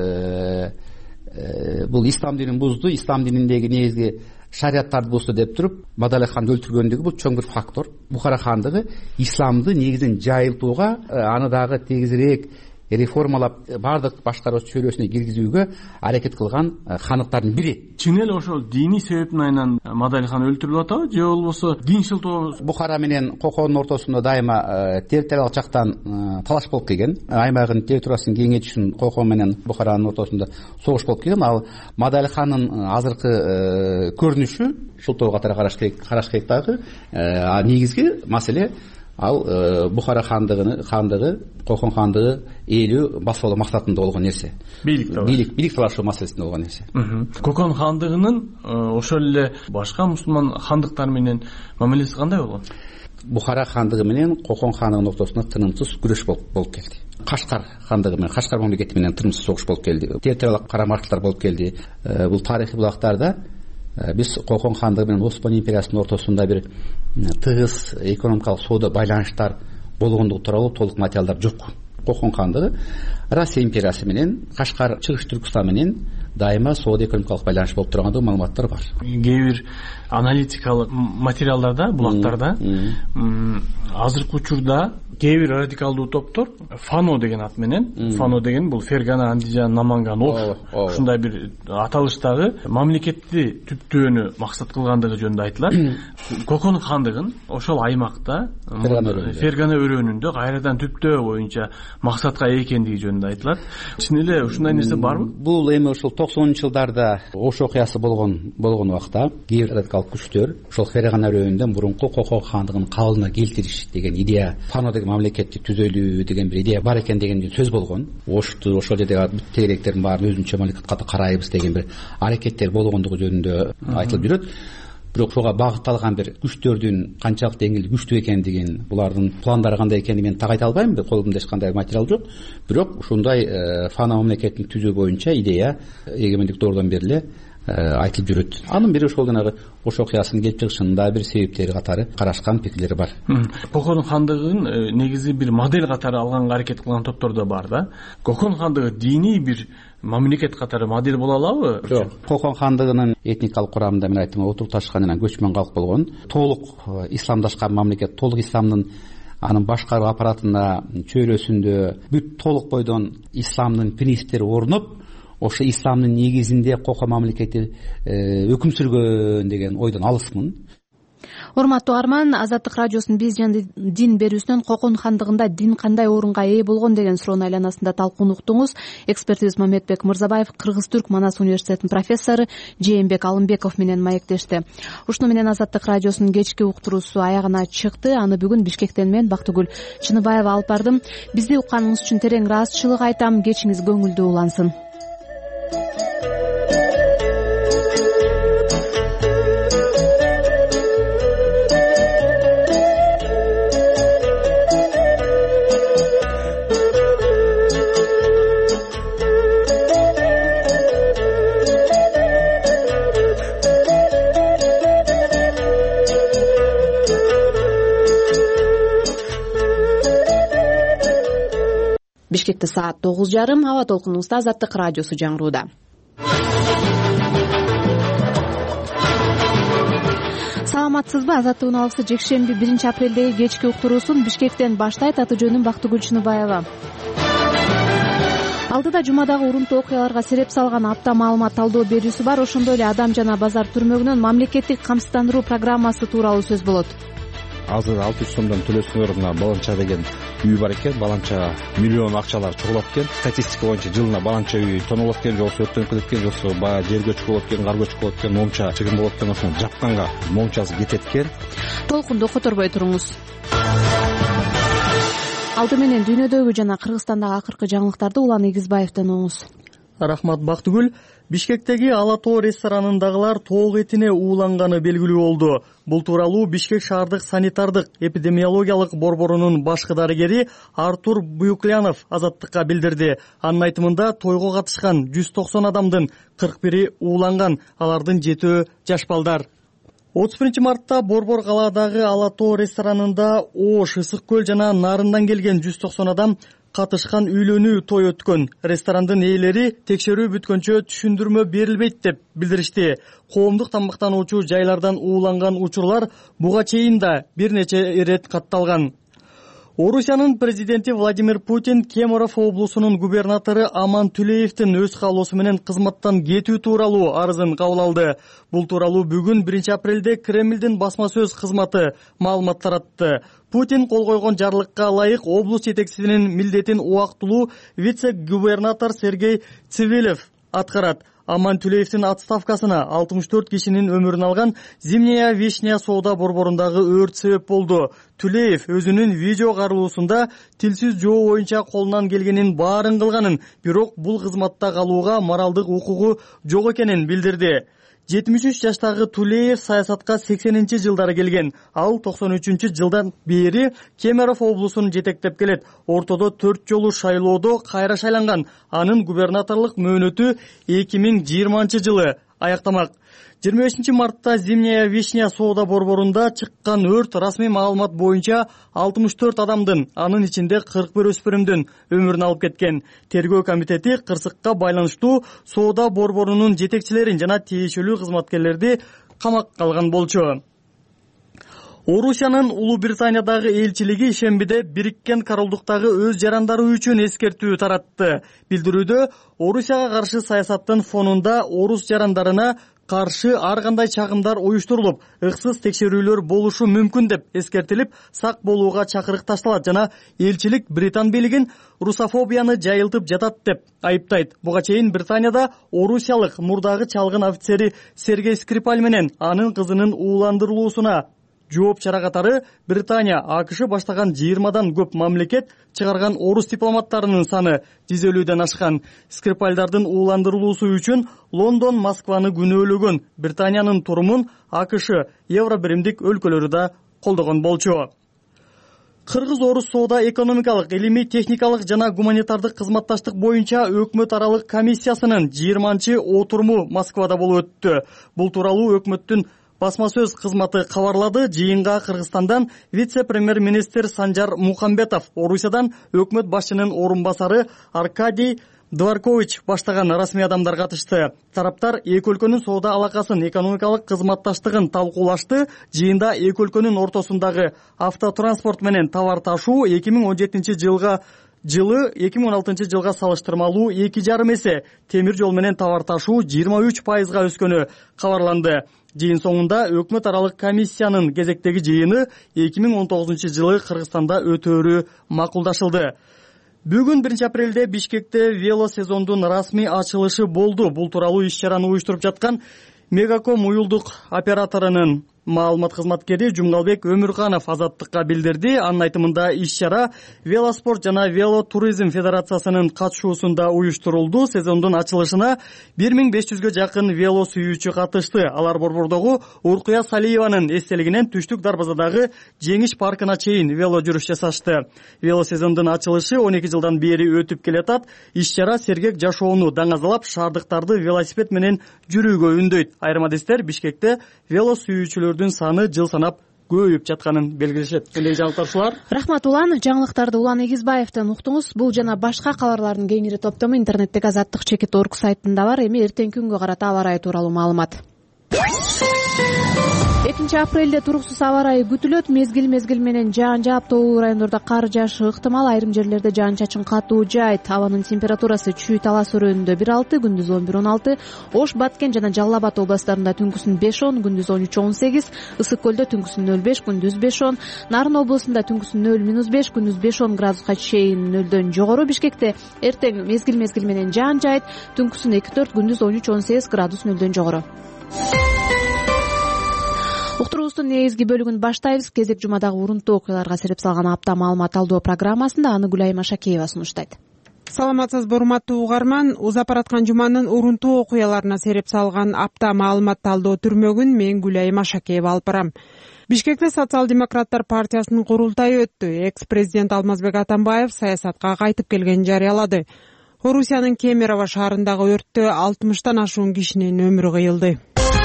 бул ислам динин бузду, ислам дининдеги негизги шариаттарды бузду деп туруп, Мадалай ханды өлтүргөндүгү бул чоң бир фактор. Бухара хандыгы исламды негизинен жайылтууга, аны дагы тегизирээк реформалап бардык башкаруу чөйрөсүнө киргизүүгө аракет кылган хандыктардын бири. Чын эле ошол диний себептин айынан Мадалай хан өлтүрүлүп атабы же болбосо динчил Бухара менен Кокондун ортосунда дайыма территориялык жактан талаш болуп келген. Аймагын территориясын кеңейтүү үчүн Кокон менен Бухаранын ортосунда согуш болуп келген. Ал Мадалай хандын азыркы көрүнүшү Шултоо катары караш керек дагы. Негизги маселе ал Бухара хандыгы Кокон хандыгы ээлүү басуулуу максатында болгон нерсе. Бийлик талашуу маселесинде болгон нерсе. Кокон хандыгынын ошол эле башка мусулман хандыктар менен мамилеси кандай болгон? Бухара хандыгы менен Кокон хандыгынын ортосунда тынымсыз күрөш болуп келди. Кашкар хандыгы менен, Кашкар мамлекети менен тынымсыз согуш болуп келди. Территориялык карама-каршылыктар болуп келди. Бул тарыхый булактарда биз Кокон хандыгы менен Осман империясынын ортосунда бир тыгыз экономикалык соода байланыштар болгондугу тууралуу толук материалдар жок. Кокон хандыгы Россия империясы менен Кашкар, Чыгыш Түркстан менен дайыма соода экономикалык байланыш болуп тургандыгы маалыматтар бар. Кээ бир аналитикалык материалдарда, булактарда азыркы учурда кээ бир радикалдуу топтор Фано деген ат менен, Фано деген бул Фергана, Андижан, Наманган, ушундай бир аталыштагы мамлекетти түптөөнү максат кылгандыгы жөнүндө айтылат. Кокон хандыгын ошол аймакта Фергана өрөөнүндө кайрадан түптөө боюнча максатка экендиги жөнүндө айтылат. Чын эле ушундай нерсе барбы? Бул эми ошол 90-жылдарда Ош окуясы болгон убакта кээ бир радикалдык күчтөр ошол Фергана өрөөнүндө мурунку Кокон хандыгын калыбына келтириш деген идея, Фано деген мамлекетти түзөлүү деген бир идея бар экен деген сөз болгон. Ошту ошол жердеги бүт тегеректердин баарын өзүнчө мамлекет катары карайбыз деген бир аракеттер болгондугу жөнүндө айтылып жүрөт. Бирок ошого багытталган бир күчтөрдүн канчалык деңгээлде күчтүү экендигин, булардын пландары кандай экенин мен так айта албайм. Колумда эч кандай материал жок. Бирок ушундай Фано мамлекетин түзүү боюнча идея эгемендик доордон бери айтылып жүрөт. Анын бири ошол жанагы Ош окуясынын келип чыгышында бир себептери катары карашкан пикирлери бар. Кокон хандыгын негизи бир модель катары алганга аракет кылган топтор да бар да. Кокон хандыгы диний бир мамлекет катары модель боло алабы? Жок. Кокон хандыгынын этникалык курамында мен айттым, отур ташкан жана көчмөн калк болгон, толук исламдашкан мамлекет, толук исламдын анын башкаруу аппаратында чөйрөсүндө бүт толук бойдон исламдын принциптери орноп, ошо исламдын негизинде коко мамлекети өкүм сүргөн деген ойдон алысмын. Урматтуу Арман, Азаттык радиосунун биз жана дин берүүсүнөн Кокон хандыгында дин кандай орунга ээ болгон деген суроонун айланасында талкуун уктуңуз. Экспертибиз Мамедбек Мырзабаев Кыргыз-Түрк Манас университетинин профессору Жээнбек Алымбеков менен маектешти. Ушуну менен Азаттык радиосунун кечки уктуруусу аягына чыкты. Аны бүгүн Бишкектен мен Бактыгүл Чыныбаева алып бардым. Бизди укканыңыз үчүн терең ыраазычылык айтам. Кечиңиз көңүлдүү улансын. Бишкекте саат 9:30. Аба толкунубузда Азаттык радиосу жаңырууда. Саламатсызбы? Азаттыктын алысы жекшемби 1-апрелдеги кечки уктуруусун Бишкектен баштайт. Аты жөнүм Бактыгүл Чыныбаева. Алдыда жумадагы урунтуу окуяларга сереп салган апта маалымат талдоо берүүсү бар. Ошондой эле Адам жана базар түрмөгүнөн мамлекеттик камсыздандыруу программасы тууралуу сөз болот. Азыр 600 сомдон төлөсөңөр мына Баланча деген үй бар экен. Баланча миллион акчалар чогулат экен. Статистика боюнча жылына Баланча үй тонулат экен, жоксо өрттөнүп кетет экен, жоксо баягы жер көчкү болот экен, кар көчкү болот экен, момча чыгым болот экен. Ошону жапканга момчасы кетет экен. Толкунду которбой туруңуз. Алды менен дүйнөдөгү жана Кыргызстандагы акыркы жаңылыктарды Улан Игизбаевден угуңуз. Рахмат Бактыгүл. Бишкектеги Ала Тоо ресторанындагылар тоок этине ууланганы белгилүү болду. Бул тууралуу Бишкек шаардык санитардык эпидемиологиялык борборунун башкы дарыгери Артур Буюклянов Азаттыкка билдирди. Анын айтымында тойго катышкан 190 адамдын 41 ууланган, алардын 7 жаш балдар. 31 мартта Борбор калаадагы Ала Тоо ресторанында Ош, Ысык көл жана Нарындан келген 190 адам катышкан үйлөнүү той өткөн. Ресторандын ээлери текшерүү бүткөнчө түшүндүрмө берилбейт деп билдиришти. Коомдук тамактануучу жайлардан ууланган учурлар буга чейин да бир нече ирет катталган. Орусиянын президенти Владимир Путин Кемерово облусунун губернатору Аман Түлеевдин өз каалоосу менен кызматтан кетүү тууралуу арызын кабыл алды. Бул тууралуу бүгүн 1-апрелде Кремлдин басма сөз кызматы маалымат таратты. Путин кол койгон жарлыкка ылайык облус жетекчисинин милдетин убактылуу вице-губернатор Сергей Цивилев аткарат. Аман Түлеевдин отставкасына 64 кишинин өмүрүн алган Зимняя Вишня соода борборундагы өрт себеп болду. Түлеев өзүнүн видео каарылуусунда тилсиз жоо боюнча колунан келгенин баарын кылганын, бирок бул кызматта калууга моралдык укугу жок экенин билдирди. 73 жаштагы Түлеев саясатка 80-жылдары келген. Ал 93-жылдан бери Кемерово облусун жетектеп келет. Ортодо 4 жолу шайлоодо кайра шайланган. Анын губернаторлук мөөнөтү 2020-жылы аяктамак. 25 мартта Зимняя Вишня соода борборунда чыккан өрт расмий маалымат боюнча 64 адамдын, анын ичинде 41 өспүрүмдүн өмүрүн алып кеткен. Тергөө комитети кырсыкка байланыштуу соода борборунун жетекчилерин жана тиешелүү кызматкерлерди камакка алган болчу. Орусиянын Улуу Британиядагы элчилиги ишембиде Бириккен Королдуктагы өз жарандары үчүн эскертүү таратты. Билдирүүдө Орусияга каршы саясаттын фонунда орус жарандарына каршы ар кандай чагымдар уюштурулуп, ыксыз текшерүүлөр болушу мүмкүн деп эскертилип, сак болууга чакырык ташталат жана элчилик Британ бийлигин русофобияны жайылтып жатат деп айыптайт. Буга чейин Британияда орусиялык мурдагы чалгын офицери Сергей Скрипаль менен анын кызынын ууландырылуусуна жооп чара катары Британия, АКШ баштаган 20дан көп мамлекет чыгарган орус дипломаттарынын саны 150ден ашкан. Скрипальдардын ууландырылуусу үчүн Лондон, Москваны күнөөлөгөн. Британиянын турумун АКШ, Евро биримдик өлкөлөрү да колдогон болчу. Кыргыз-орус соода экономикалык, илимий, техникалык жана гуманитардык кызматташтык боюнча өкмөт аралык комиссиясынын 20-отуруму Москвада болуп өттү. Бул тууралуу өкмөттүн басма сөз кызматы кабарлады. Жыйынга Кыргызстандан вице-премьер-министр Санжар Мухамбетов, Орусиядан өкмөт башчынын орун басары Аркадий Дворкович баштаган расмий адамдар катышты. Тараптар эки өлкөнүн соода алакасын, экономикалык кызматташтыгын талкуулашты. Жыйында эки өлкөнүн ортосундагы автотранспорт менен товар ташуу 2017 жылга жылы 2016 салыштырмалуу 2,5 эсе, темир жол менен товар ташуу 23%га өскөнү кабарланды. Жыйын соңунда өкмөт аралык комиссиянын кезектеги жыйыны 2019 жылы Кыргызстанда өтөөрү макулдашылды. Бүгүн 1 апрелде Бишкекте вело сезондун расмий ачылышы болду. Бул тууралуу иш-чараны уюштуруп жаткан Мегаком уюлдук операторунун маалымат кызматкери Жумгалбек Өмүрканов Азаттыкка билдирди. Анын айтымында иш-чара Велоспорт жана Велотуризм федерациясынын катышуусунда уюштурулду. Сезондун ачылышына 1500гө жакын вело сүйүүчү катышты. Алар Борбордогу Уркуя Салиеванын эстелигинен Түштүк Дарбазадагы Жеңиш паркына чейин вело жүрүш жасашты. Вело сезондун ачылышы 12 жылдан бери өтүп келатат. Иш-чара сергек жашоону даңазалап, шаардыктарды велосипед менен жүрүүгө үндөйт. Айрым адистер Бишкекте вело сүйүүчүлөрдүн саны жыл санап көбөйүп жатканын белгилешет. Кандайдыр жаңылыктар? Рахмат Улан. Жаңылыктарды Улан Эгизбаевден уктуңуз. Бул жана башка кабарлардын кеңири топтому интернеттеги azattik.org сайтында бар. Эми эртең күнгө карата аба ырайы тууралуу маалымат. 2 апрелде туруксуз аба ырайы күтүлөт. Мезгил менен жаан жаап, тоолуу райондордо кар жаашы ыктымал. Айрым жерлерде жаан-чачын катуу жаайт. Абанын температурасы Чүй Талас өрөөнүндө 1,6, күндүз 11-16, Ош, Баткен жана Жалал Абад областарында түнкүсүн 5-10, күндүз 13-18, Ысык көлдө түнкүсүн 0,5, күндүз 5-10, Нарын облусунда түнкүсүн 0-5, күндүз 5-10 градуска чейин 0дөн жогору. Бишкекте эртең мезгил менен жаан жаайт, түнкүсүн 2-4, күндүз 13-18 градус 0дөн жогору. Уктуруубуздун негизги бөлүгүн баштайбыз. Кезек жумадагы урунттуу окуяларга сереп салган апта маалымат алуу программасында аны Гүлайым Ашакеева сунуштайт. Саламатсызбы, урматтуу угарман. Узап бараткан жуманын урунттуу окуяларына сереп салган апта маалымат талдоо түрмөгүн мен Гүлайым Ашакеева алып барам. Бишкекте Социал-демократтар партиясынын курултайы өттү. Экс-президент Алмазбек Атамбаев саясатка кайтып келгенин жарыялады. Орусиянын Кемерово шаарындагы өрттө 60тан ашуун кишинин өмүрү кыйылды.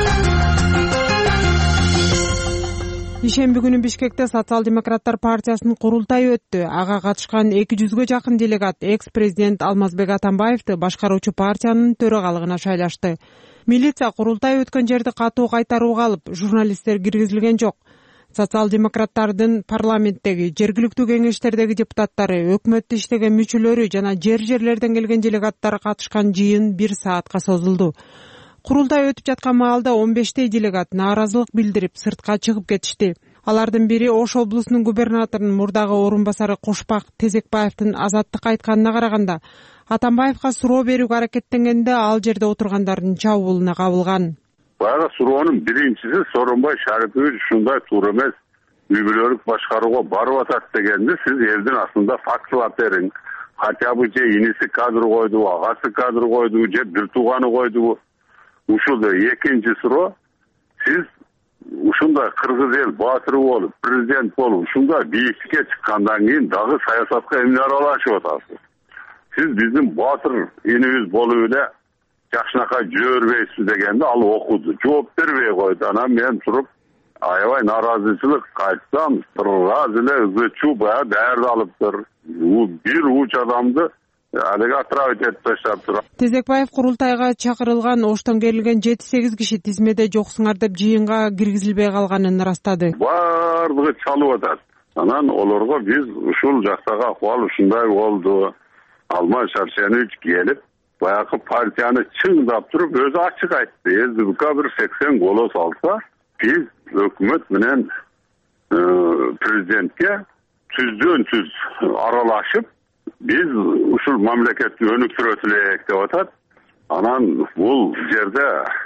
Ишемби күнү Бишкекте Социал-демократтар партиясынын курултайы өттү. Ага катышкан 200гө жакын делегат экс-президент Алмазбек Атамбаевди башкаруучу партиянын төрагалыгына шайлашты. Милиция курултай өткөн жерди катуу кайтарууга алып, журналисттер киргизилген жок. Социал-демократтардын парламенттеги, жергиликтүү кеңештердеги депутаттары, өкмөттө иштеген мүчөлөрү жана жерлерден келген делегаттар катышкан жыйын 1 саатка созулду. Курултай өтүп жаткан маалда 15 делегат нааразылык билдирип сыртка чыгып кетишти. Алардын бири Ош облусунун губернаторунун мурдагы орун басары Кошпак Тезекбаевдин Азаттыкка айтканына караганда, Атамбаевга суроо берүүгө аракеттенгенде ал жерде отургандардын чабуулуна кабылган. Баягы суроонун биринчиси Сооронбай Шарипович ушундай туура эмес, үй бүлөлүк башкарууга барып атат дегенди сиз элдин астында фактылап бериң. Хотя бы же иниси кадр койдубу, агасы кадр койдубу, же бир тууганы койдубу. Ушул экинчи суроо, сиз ушундай кыргыз эл баатыры болуп, президент болуп, ушундай бийиктикке чыккандан кийин дагы саясатка эмне аралашып атасыз? Сиз биздин баатыр инибиз болуп эле жакшынакай жүрө бербейсиз дегенде ал окуду, жооп бербей койду. Анан мен туруп аябай нааразычылык айтсам, тыргаз эле ызы-чуу баягы даярдалыптыр. Бир уч адамды алеге отправить этип таштаптыр. Тезекбаев курултайга чакырылган Оштон келген 7-8 киши тизмеде жоксуңар деп жыйынга киргизилбей калганын ырастады. Бардыгы чалып атат. Анан олорго биз ушул жактагы акыбал ушундай болду. Алмаз Шаршенович келип, баягы партияны чыңдап туруп өзү ачык айтты. СДПК бир 80 голос алса, биз өкмөт менен президентке түздөн түз аралашып, биз ушул мамлекетти өнүктүрөт элек деп атат. Анан бул жерде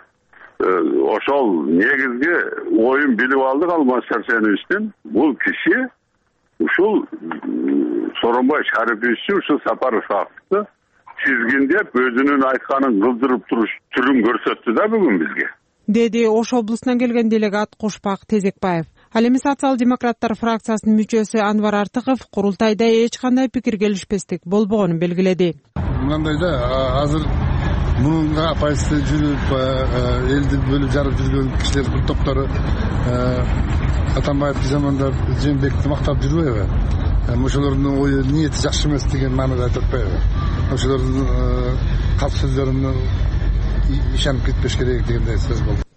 ошол негизги оюн билип алдык Алмаз Шаршеновичтен. Бул киши ушул Сооронбай Шариповичти ушул Сапар Исаковду тизгиндеп өзүнүн айтканын кылдырып туруш түрүн көрсөттү да бүгүн бизге. Деди Ош облусунан келген делегат Кошпак Тезекбаев. Ал эми Социал-демократтар фракциясынын мүчөсү Анвар Артыков курултайда эч кандай пикир келишпестик болбогонун белгиледи. Мындай да азыр мурунга оппозиция жүрүп, элди бөлүп жарып жүргөн кишилер бир топтору Атамбаевди замандап Жээнбекти мактап жүрбөйбү? Ошолордун ою ниети жакшы эмес деген маанада айтып атпайбы? Ошолордун кат сөздөрүнө ишенип кетпеш керек дегендей сөз болду.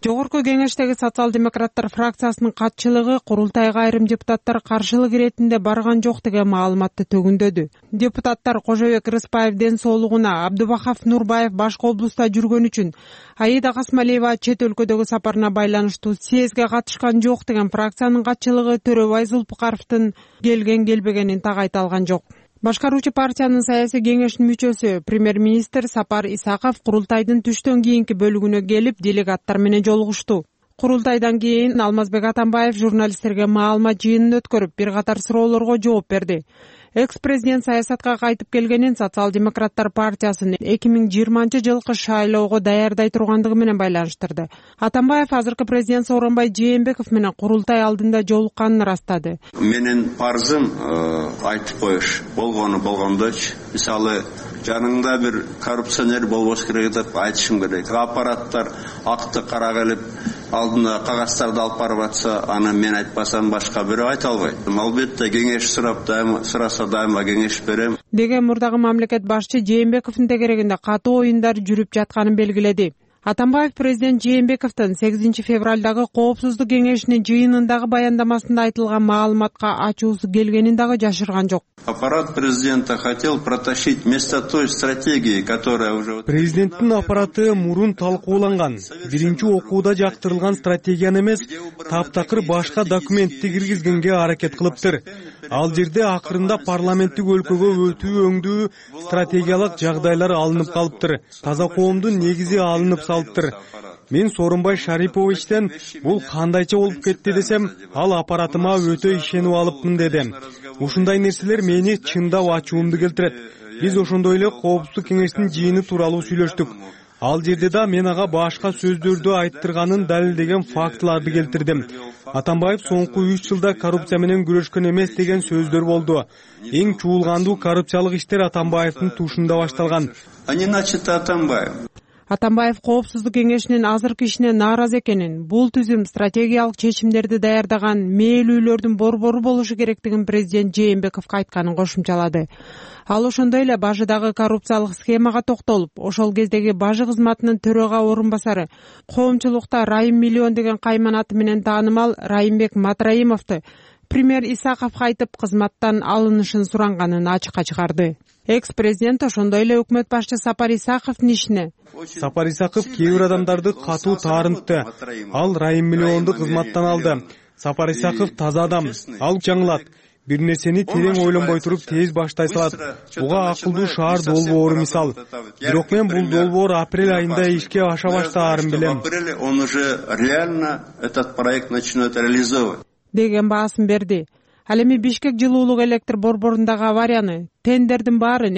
Жогорку кеңештеги социал-демократтар фракциясынын катчылыгы курултайга айрым депутаттар каршылык иретинде барган жок деген маалыматты төгүндөдү. Депутаттар Кожобек Рыспаев ден соолугуна, Абдубахав Нурбаев башка облуста жүргөн үчүн, Аида Касмалиева чет өлкөдөгү сапарына байланыштуу съездге катышкан жок деген фракциянын катчылыгы Төрөбай Зулпукаровдун келген-келбегенин так айта алган жок. Башкаруучу партиянын саясий кеңешинин мүчөсү премьер-министр Сапар Исаков курултайдын түштөн кийинки бөлүгүнө келип делегаттар менен жолугушту. Курултайдан кийин Алмазбек Атамбаев журналисттерге маалымат жыйынын өткөрүп, бир катар суроолорго жооп берди. Экс-президент саясатка кайтып келгенин социал-демократтар партиясын 2020-жылкы шайлоого даярдай тургандыгы менен байланыштырды. Атамбаев азыркы президент Сооронбай Жээнбеков менен курултай алдында жолукканын ырастады. Менин парзым айтып коюш. Болгондочу. Мисалы, жаныңда бир коррупционер болбош керек деп айтышым керек. Аппараттар акты кара келип алдына кагаздарды алып барып атса, аны мен айтпасам башка бирөө айта албайт. Албетте кеңеш сураса дайыма кеңеш берем. Деген мурдагы мамлекет башчы Жээнбековдун тегерегинде катуу оюндар жүрүп жатканын белгиледи. Атамбаев президент Жээнбековдун 8 февралдагы коопсуздук кеңешинин жыйынындагы баяндамасында айтылган маалыматка ачуусу келгенин дагы жашырган жок. Аппарат президента хотел протащить вместо той стратегии, которая уже... Президенттин аппараты мурун талкууланган, биринчи окууда жактырылган стратегияны эмес, таптакыр башка документти киргизгенге аракет кылыптыр. Ал жерде акырында парламенттик өлкөгө өтүү өңдүү стратегиялык жагдайлар алынып калыптыр. Таза коомдун негизи алынып салыптыр. Мен Сооронбай Шариповичтен бул кандайча болуп кетти десем, ал аппаратыма өтө ишенип алыпмын деди. Ушундай нерселер мени чындап ачуумду келтирет. Биз ошондой эле коопсуздук кеңештин жыйыны тууралуу сүйлөштүк. Ал жерде да мен ага башка сөздөрдү айттырганын далилдеген фактыларды келтирдим. Атамбаев соңку 3 жылда коррупция менен күрөшкөн эмес деген сөздөр болду. Эң чуулгандуу коррупциялык иштер Атамбаевдин тушунда башталган. А не начато Атамбаев. Атамбаев коопсуздук кеңешинин азыркы ишине нааразы экенин, бул түзүм стратегиялык чечимдерди даярдаган мээлүүлөрдүн борбору болушу керектигин президент Жээнбековго айтканын кошумчалады. Ал ошондой эле бажыдагы коррупциялык схемага токтолуп, ошол кездеги бажы кызматынын төрага орун басары, коомчулукта Райым Миллион деген кайман аты менен таанымал Райымбек Матраимовду премьер Исаковго айтып кызматтан алынышын суранганын ачыкка чыгарды. Экс-президент ошондой эле өкмөт башчы Сапар Исаковдун ишине. Сапар Исаков кээ бир адамдарды катуу таарынтты. Ал Райым Миллионду кызматтан алды. Сапар Исаков таза адам. Ал жаңылат. Бир нерсени терең ойлонбой туруп тез баштай салат. Буга акылдуу шаар долбоору мисал. Бирок мен бул долбоор апрель айында ишке аша баштаарын билем. В апреле он уже реально этот проект начнет реализовывать. Деген баасын берди. Ал эми Бишкек жылуулук электр борборундагы аварияны, тендердин баарын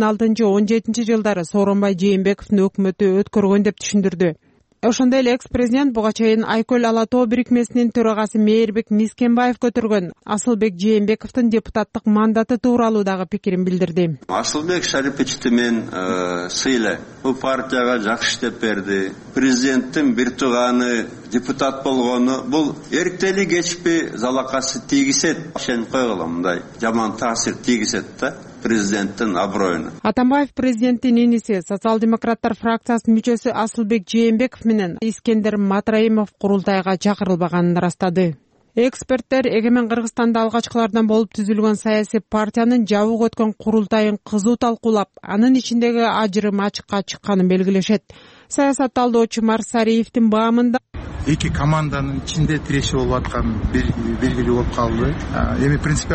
2016-17 жылдары Сооронбай Жээнбековдун өкмөтү өткөргөн деп түшүндүрдү. Ошондой эле экс-президент буга чейин Айкөл Ала Тоо бирикмесинин төрагасы Мээрбек Мискенбаев көтөргөн Асылбек Жээнбековдун депутаттык мандаты тууралуу дагы пикирин билдирди. Асылбек Шариповичти мен сыйлай. Бул партияга жакшы иштеп берди. Президенттин бир тууганы депутат болгону бул эртели кечпи залакасы тийгизет. Ишенип койгула, мындай жаман таасир тийгизет да президенттин аброюна. Атамбаев президенттин иниси социал-демократтар фракциясынын мүчөсү Асылбек Жээнбеков менен Искендер Матраимов курултайга чакырылбаганын ырастады. Эксперттер Эгемен Кыргызстанда алгачкылардан болуп түзүлгөн саясий партиянын жабык өткөн курултайын кызуу талкуулап, анын ичиндеги ажырым ачыкка чыкканын белгилешет. Саясат талдоочу Марсариевдин баамында эки команданын ичинде тирешүү болуп аткан белгилүү болуп калды. Эми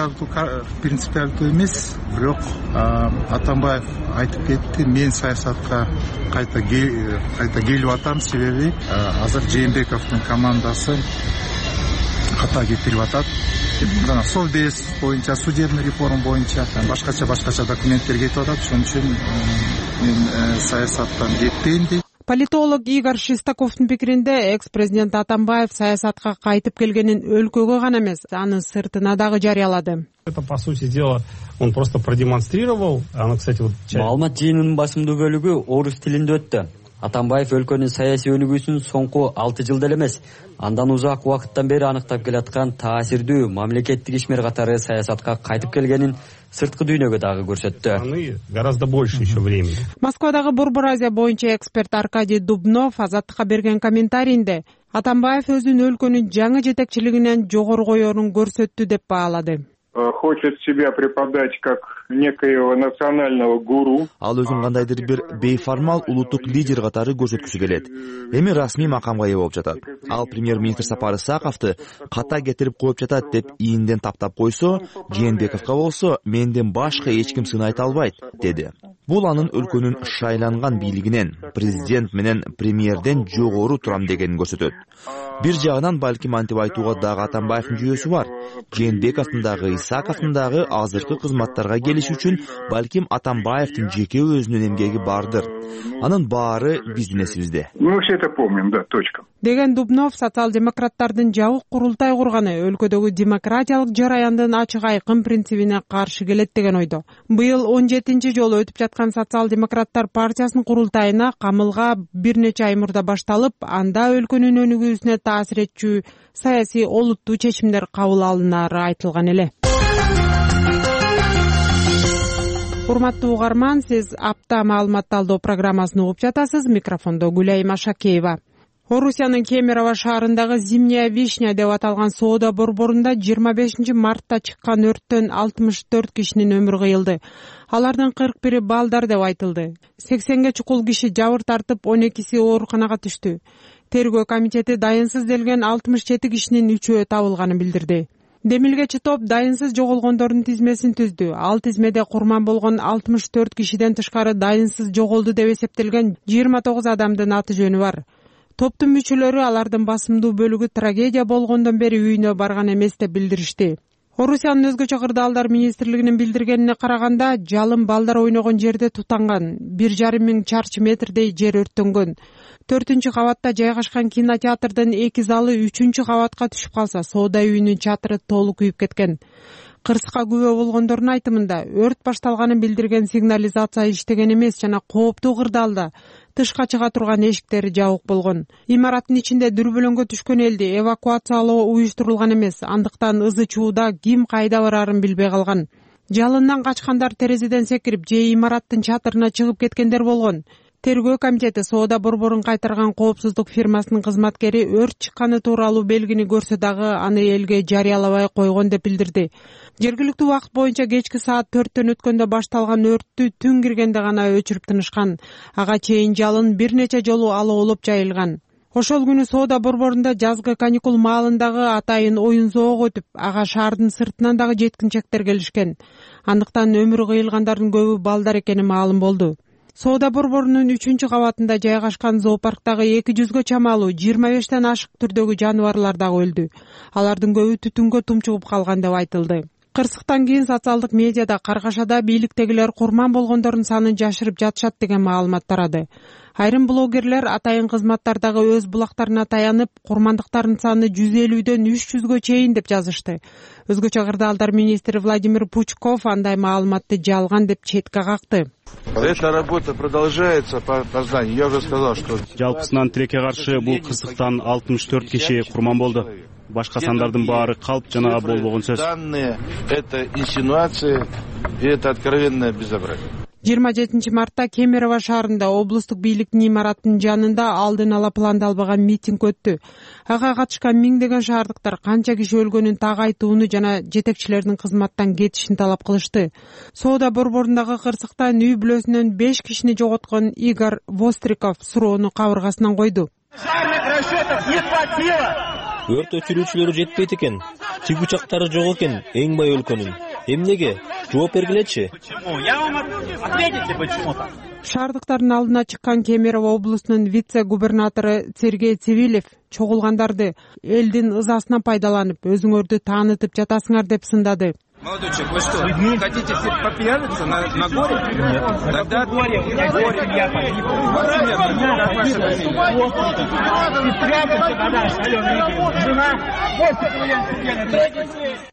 принципиалдуу эмес, бирок Атамбаев айтып кетти, мен саясатка кайта келип атам, себеби азыр Жээнбековдун командасы ката кетирип атат. Совбез боюнча, судебный реформа боюнча башкача документтер кетип атат. Ошон үчүн мен саясаттан кетпейм дейт. Политолог Игорь Шестаковдун пикиринде экс-президент Атамбаев саясатка кайтып келгенин өлкөгө гана эмес, анын сыртына дагы жарыялады. Это, по сути дела, он просто продемонстрировал. Кстати, маалымат жыйынынын басымдуу бөлүгү орус тилинде өттү. Атамбаев өлкөнүн саясий өнүгүүсүн соңку 6 жылда эле эмес, андан узак убакыттан бери аныктап келаткан таасирдүү мамлекеттик ишмер катары саясатка кайтып келгенин сырткы дүйнөгө дагы көрсөттү. Гораздо больше еще времени. Москвадагы Борбор Азия боюнча эксперт Аркадий Дубнов Азаттыкка берген комментарийинде Атамбаев өзүн өлкөнүн жаңы жетекчилигинен жогору коерун көрсөттү деп баалады. Хочет себя преподать как некоего национального гуру. Ал өзүн кандайдыр бир бейформал улуттук лидер катары көрсөткүсү келет. Эми расмий макамга ээ болуп жатат. Ал премьер-министр Сапар Исаковду ката кетирип коюп жатат деп ийинден таптап койсо, Жээнбековго болсо менден башка эч ким сын айта албайт, деди. Бул анын өлкөнүн шайланган бийлигинен, президент менен премьерден жогору турам дегенин көрсөтөт. Бир жагынан балким антип айтууга дагы Атамбаевдин жүйөсү бар. Жээнбековдун дагы Исаковдун дагы азыркы кызматтарга келиш үчүн балким Атамбаевдин жеке өзүнүн эмгеги бардыр. Анын баары биздин эсибизде. Мы все это помним, да, точка. Деген Дубнов социал-демократтардын жабык курултай курганы өлкөдөгү демократиялык жараяндын ачык айкын принцибине каршы келет деген ойдо. Быйыл 17-нчи жолу өтүп жаткан социал-демократтар партиясынын курултайына камылга бир нече ай мурда башталып, анда өлкөнүн өнүгүүсүнө таасир этчү саясий олуттуу чечимдер кабыл алынары айтылган эле. Урматтуу угарман, сиз апта маалымат талдоо программасын угуп жатасыз. Микрофондо Гүлайым Ашакеева. Орусиянын Кемерово шаарындагы Зимняя вишня деп аталган соода борборунда 25 мартта чыккан өрттөн 64 кишинин өмүрү кыйылды. Алардын 41 балдар деп айтылды. 80ге чукул киши жабыр тартып, 12си ооруканага түштү. Тергөө комитети дайынсыз делген 67 кишинин 3-өө табылганын билдирди. Демилгечи топ дайынсыз жоголгондордун тизмесин түздү. Ал тизмеде курман болгон 64 кишиден тышкары дайынсыз жоголду деп эсептелген 29 адамдын аты жөнү бар. Топтун мүчөлөрү алардын басымдуу бөлүгү трагедия болгондон бери үйүнө барган эмес деп билдиришти. Орусиянын өзгөчө кырдаалдар министрлигинин билдиргенине караганда, жалын балдар ойногон жерде тутанган. 1,5 миң чарчы метрдей жер өрттөнгөн. 4-кабатта жайгашкан кинотеатрдын 2 залы 3-кабатка түшүп калса, соода үйүнүн чатыры толук күйүп кеткен. Кырсыкка күбө болгондордун айтымында, өрт башталганын билдирген сигнализация иштеген эмес жана кооптуу кырдаалда тышка чыга турган эшиктери жабык болгон. Имараттын ичинде дүрбөлөңгө түшкөн элди эвакуациялоо уюштурулган эмес, андыктан ызы чууда ким кайда барарын билбей калган. Жалындан качкандар терезеден секирип же имараттын чатырына чыгып кеткендер болгон. Тергөө комитети соода борборун кайтарган коопсуздук фирмасынын кызматкери өрт чыкканы тууралуу белгини көрсө дагы аны элге жарыялабай койгон деп билдирди. Жергиликтүү убакыт боюнча кечки саат 4төн өткөндө башталган өрттү түн киргенде гана өчүрүп тынышкан. Ага чейин жалын бир нече жолу алоолоп жайылган. Ошол күнү соода борборунда жазгы каникул маалындагы атайын оюн зоог өтүп, ага шаардын сыртынан дагы жеткинчектер келишкен. Андыктан өмүрү кыйылгандардын көбү балдар экени маалым болду. Соода борборунун 3-кабатында жайгашкан зоопарктагы 200гө чамалуу 25тен ашык түрдөгү жаныбарлар дагы өлдү. Алардын көбү түтүнгө тумчугуп калган деп айтылды. Кырсыктан кийин социалдык медиада Каргашада бийликтегилер курман болгондордун санын жашырып жатышат деген маалымат тарады. Айрым блогерлер атайын кызматтардагы өз булактарына таянып, курмандыктардын саны 150дөн 300гө чейин деп жазышты. Өзгөчө кырдаалдар министри Владимир Пучков андай маалыматты жалган деп четке какты. Эта работа продолжается по знанию. Я уже сказал, что жалпысынан тилекке каршы бул кырсыктан 64 киши курман болду. Башка сандардын баары калп жана болбогон сөз. Данные это инсинуации и это откровенное безобразие. 27 мартта Кемерово шаарында облустук бийликтин имараттын жанында алдын ала пландалбаган митинг өттү. Ага катышкан миңдеген шаардыктар канча киши өлгөнүн так айтууну жана жетекчилердин кызматтан кетишин талап кылышты. Соода борборундагы кырсыктан үй бүлөсүнөн 5 кишини жоготкон Игорь Востриков суроону кабыргасынан койду. Өрт өчүрүүчүлөрү жетпейт экен. Чыгуучактары жок экен, эң бай өлкөнүн. Эмнеге? Жооп бергилечи. Шаардыктардын алдына чыккан Кемерово облусунун вице-губернатору Сергей Цивилев чогулгандарды элдин ызасынан пайдаланып, өзүңөрдү таанытып жатасыңар деп сындады. Молодой человек, вы что, хотите все попьяниться на горе? Тогда горе.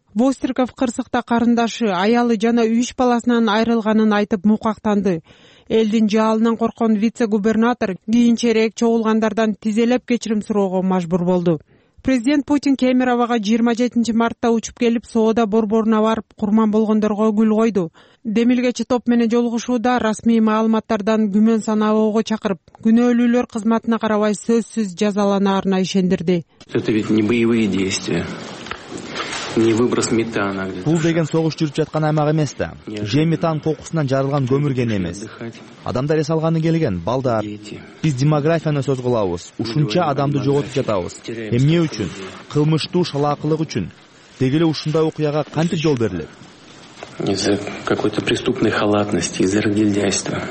Востриков кырсыкта карындашы, аялы жана 3 баласынан айрылганын айтып мукактанды. Элдин жалынан корккон вице-губернатор кийинчерээк чогулгандардан тизелеп кечирим суроого мажбур болду. Президент Путин Кемеровага 27 мартта учуп келип, соода борборуна барып, курман болгондорго гүл койду. Демилгечи топ менен жолугушууда расмий маалыматтардан күмөн санабоого чакырып, күнөөлүүлөр кызматына карабай сөзсүз жазаланаарына ишендирди. Это ведь не боевые действия. Не выброс метана. Бул деген согуш жүрүп жаткан аймак эмес да. Же метан кокусунан жарылган көмүрген эмес. Адамдар эс алганы келген, балдар. Биз демографияны сөз кылабыз. Ушунча адамды жоготуп жатабыз. Эмне үчүн? Кылмыштуу шалаакылык үчүн. Деги эле ушундай окуяга кантип жол берилет? Из-за какой-то преступной халатности, из-за разгильдяйства.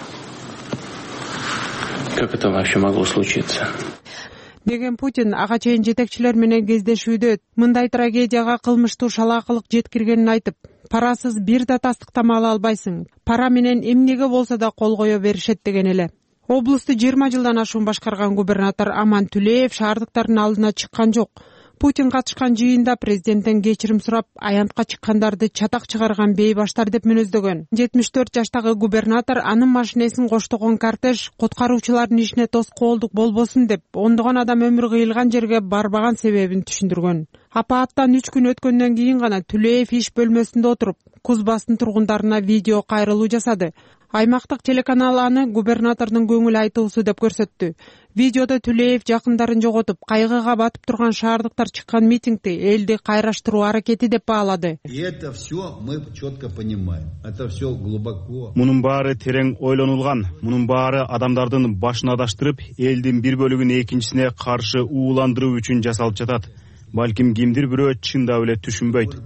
Как это вообще могло случиться? Деген Путин ага чейин жетекчилер менен кездешүүдө мындай трагедияга кылмыштуу шалаакылык жеткиргенин айтып, парасыз бир да тастыктама ала албайсың. Пара менен эмнеге болсо да кол кое беришет деген эле. Облусту 20 жылдан ашуун башкарган губернатор Аман Түлеев шаардыктардын алдына чыккан жок. Путин катышкан жыйында президенттен кечирим сурап, аянтка чыккандарды чатак чыгарган бейбаштар деп мүнөздөгөн. 74 жаштагы губернатор анын машинесин коштогон кортеж куткаруучулардын ишине тоскоолдук болбосун деп, ондогон адам өмүрү кыйылган жерге барбаган себебин түшүндүргөн. Апааттан 3 күн өткөндөн кийин гана Түлеев иш бөлмөсүндө отуруп, Кузбастын тургундарына видео кайрылуу жасады. Аймактык телеканал аны губернатордун көңүл айтуусу деп көрсөттү. Видеодо Түлеев жакындарын жоготуп, кайгыга батып турган шаардыктар чыккан митингди элди кайраштыруу аракети деп баалады. Это все мы четко понимаем. Это все глубоко. Мунун баары терең ойлонулган. Мунун баары адамдардын башын адаштырып, элдин бир бөлүгүн экинчисине каршы ууландыруу үчүн жасалып жатат. Балким кимдир бирөө чындап эле түшүнбөйт.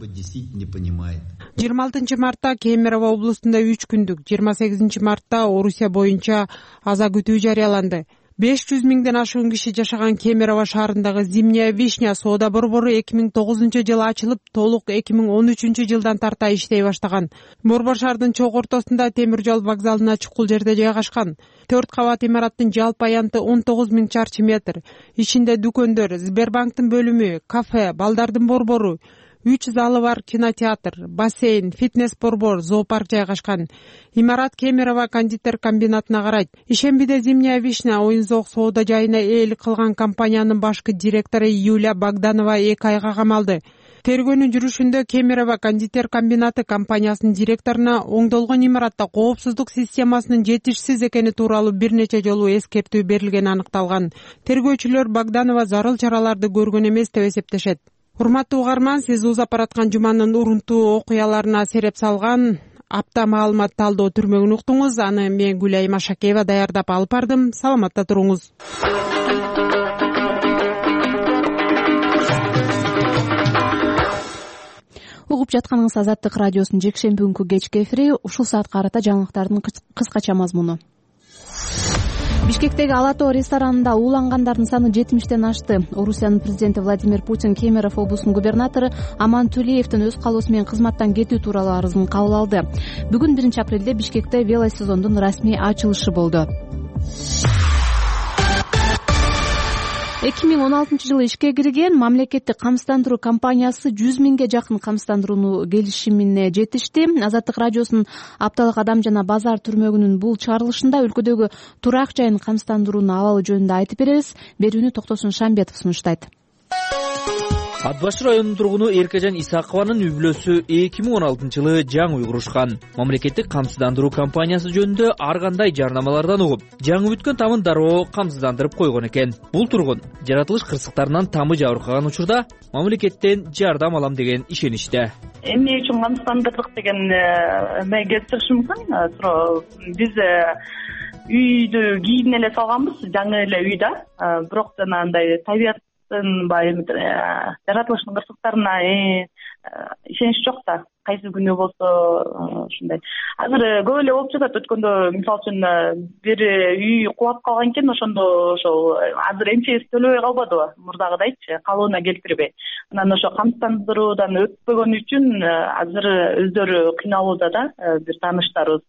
26 мартта Кемерово облустунда 3 күндүк, 28 мартта Орусия боюнча аза күтүү жарыяланды. 500 миңден ашуун киши жашаган Кемерово шаарындагы Зимняя Вишня соода борбору 2009 жылы ачылып, толук 2013 жылдан тарта иштей баштаган. Борбор шаардын чок ортосунда темир жол вокзалына чукул жерде жайгашкан. 4 кабат имараттын жалпы аянты 19 миң чарчы метр. Ичинде дүкөндөр, Сбербанктын бөлүмү, кафе, балдардын борбору, 3 залы бар кинотеатр, бассейн, фитнес-борбор, зоопарк жайгашкан. Имарат Кемерово кондитер комбинатына карайт. Ишембиде Зимняя Вишня оюн-зоок соода жайына ээлик кылган компаниянын башкы директору Юлия Богданова 2 айга камалды. Тергөөнүн жүрүшүндө Кемерово кондитер комбинаты компаниясынын директоруна оңдолгон имаратта коопсуздук системасынын жетишсиз экени тууралуу бир нече жолу эскертүү берилгени аныкталган. Тергөөчүлөр Богданова зарыл чараларды көргөн эмес деп эсептешет. Урматтуу угарман, сиз узап бараткан жуманын урунтуу окуяларына сереп салган апта маалымат талдоо түрмөгүн уктуңуз. Аны мен Гүлай Машакеева даярдап алып бардым. Саламатта туруңуз. Угуп жатканыңыз Азаттык радиосунун жекшемби күнкү кечки эфири. Ушул саатка карата жаңылыктардын кыскача мазмуну. Бишкектеги Ала-Тоо ресторанында уулангандардын саны 70-тен ашты. Орусиянын президенти Владимир Путин Кемерово облусунун губернатору Аман Түлеевдин өз калоосу менен кызматтан кетүү тууралуу арызын кабыл алды. Бүгүн 1-апрелде Бишкекте велосезондун расмий ачылышы болду. 2016 жылы ишке кирген мамлекеттик камсыздандыруу компаниясы 100 миңге жакын камсыздандырууну келишимине жетишти. Азаттык радиосунун апталык адам жана базар түрмөгүнүн бул чыгарылышында өлкөдөгү турак жайын камсыздандырууну абалы жөнүндө айтып беребиз. Берүүнү Токтосун Шамбетов сунуштайт. Ат башы районунун тургуну Эркежан Исакованын үй бүлөсү 2016 жылы жаңы үй курушкан. Мамлекеттик камсыздандыруу компаниясы жөнүндө ар кандай жарнамалардан угуп, жаңы бүткөн тамын дароо камсыздандырып койгон экен. Бул тургун жаратылыш кырсыктарынан тамы жабыркаган учурда мамлекеттен жардам алам деген ишеничте. Эмне үчүн камсыздандырдык деген келип чыгышы мүмкүн. Биз үйдү кийин эле салганбыз, жаңы эле үй да. Бирок жана андай табият жаратылыштын кырсыктарына ишенич жок да. Кайсы күнү болсо ушундай. Азыр көп эле болуп жатат. Өткөндө мисалы үчүн бир үй кулап калган экен, ошондо ошол азыр МЧС төлөбөй калбадыбы, мурдагыдайчы, калыбына келтирбей. Анан ошо камсыздандыруудан өтпөгөн үчүн азыр өздөрү кыйналууда да, бир тааныштарыбыз.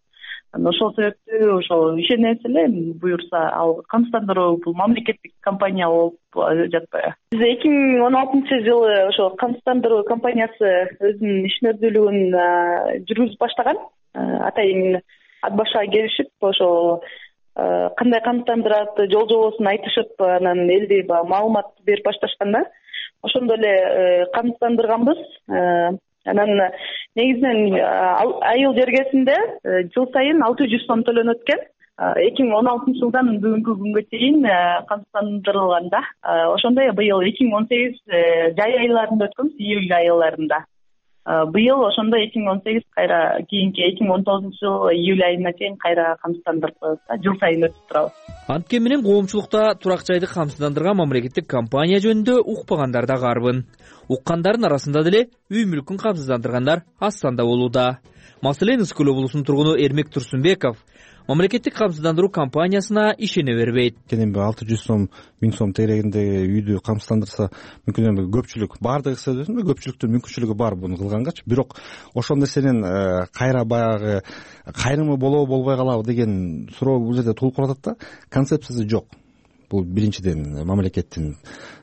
Ошол себептүү ошол ишенебиз эле буюрса ал камсыздандыруу бул мамлекеттик компания болуп жатпайбы. Биз 2016-жылы ошол камсыздандыруу компаниясы өзүнүн ишмердүүлүгүн жүргүзүп баштаган. Атайын ат башыга келишип ошол кандай камсыздандырат, жол жобосун айтышып, анан элди маалымат берип башташканда ошондо эле камсыздандырганбыз. Анан негизинен айыл жергесинде жыл сайын 600 сом төлөнөт экен. 2016-жылдан бүгүнкү күнгө чейин камсыздандырылган да. Ошондой быйыл 2018 жай айларында өткөнбүз, июль айыларында. Быйыл ошондо 2018 кайра кийинки 2019 июль айына чейин кайра камсыздандырып жыл сайын өтүп турабыз. Анткени менен коомчулукта турак жайды камсыздандырган мамлекеттик компания жөнүндө укпагандар да карбын. Уккандардын арасында деле үй мүлкүн камсыздандыргандар аз санда болууда. Маселен, Ысык-Көл облусунун тургуну Эрмек Турсунбеков мамлекеттик камсыздандыруу компаниясына ишене бербейт. Эми 600 сом, 1000 сом тегерегиндеги үйдү камсыздандырса, мүмкүн эми көпчүлүк баардыгы эсебесинби, көпчүлүктүн мүмкүнчүлүгү бар буну кылгангачы. Бирок ошол нерсенин кайра баягы кайрымы болобу болбой калабы деген суроо бул жерде туулуп калат да. Концепциясы жок. Бул биринчиден мамлекеттин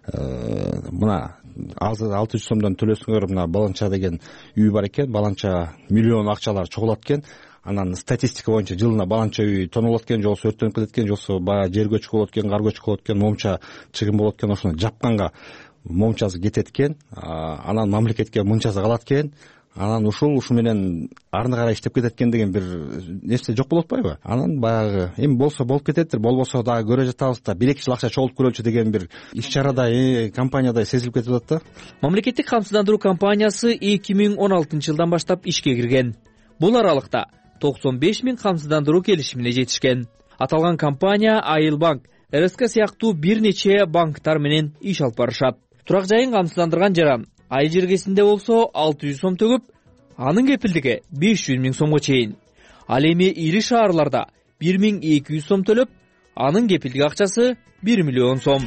мына 600 сомдон төлөсүңөр, мына баланча деген үй бар экен, баланча миллион акчалар чогулат экен. Анан статистика боюнча жылына баланча үй тонолот экен, жолсу өрттөнүп кетет экен, жолсу баягы жер көчкү болот экен, кар көчкү болот экен, момча чыгым болот экен, ошону жапканга момчасы кетет экен, анан мамлекетке мынчасы калат экен, анан ушу менен арны карай иштеп кетет экен деген бир нерсе жок болуп атпайбы? Анан баягы эми болсо болуп кететтир, болбосо дагы көрө жатабыз да, 1-2 жыл акча чогултуп көрөлүчү деген бир иш чарада компанияда сезилип кетип атат да. Мамлекеттик камсыздандыруу компаниясы 2016-жылдан баштап ишке кирген. Бул аралыкта 95 000 камсыздандыруу келишимине жетишкен. Аталган компания Айылбанк, РСК сыяктуу бир нече банктар менен иш алып барышат. Турак жайын камсыздандырган жаран ай жергесинде болсо 600 сом төгүп, анын кепилдиги 500 000 сомго чейин. Ал эми ири шаарларда 1200 сом төлөп, анын кепилдик акчасы 1 миллион сом.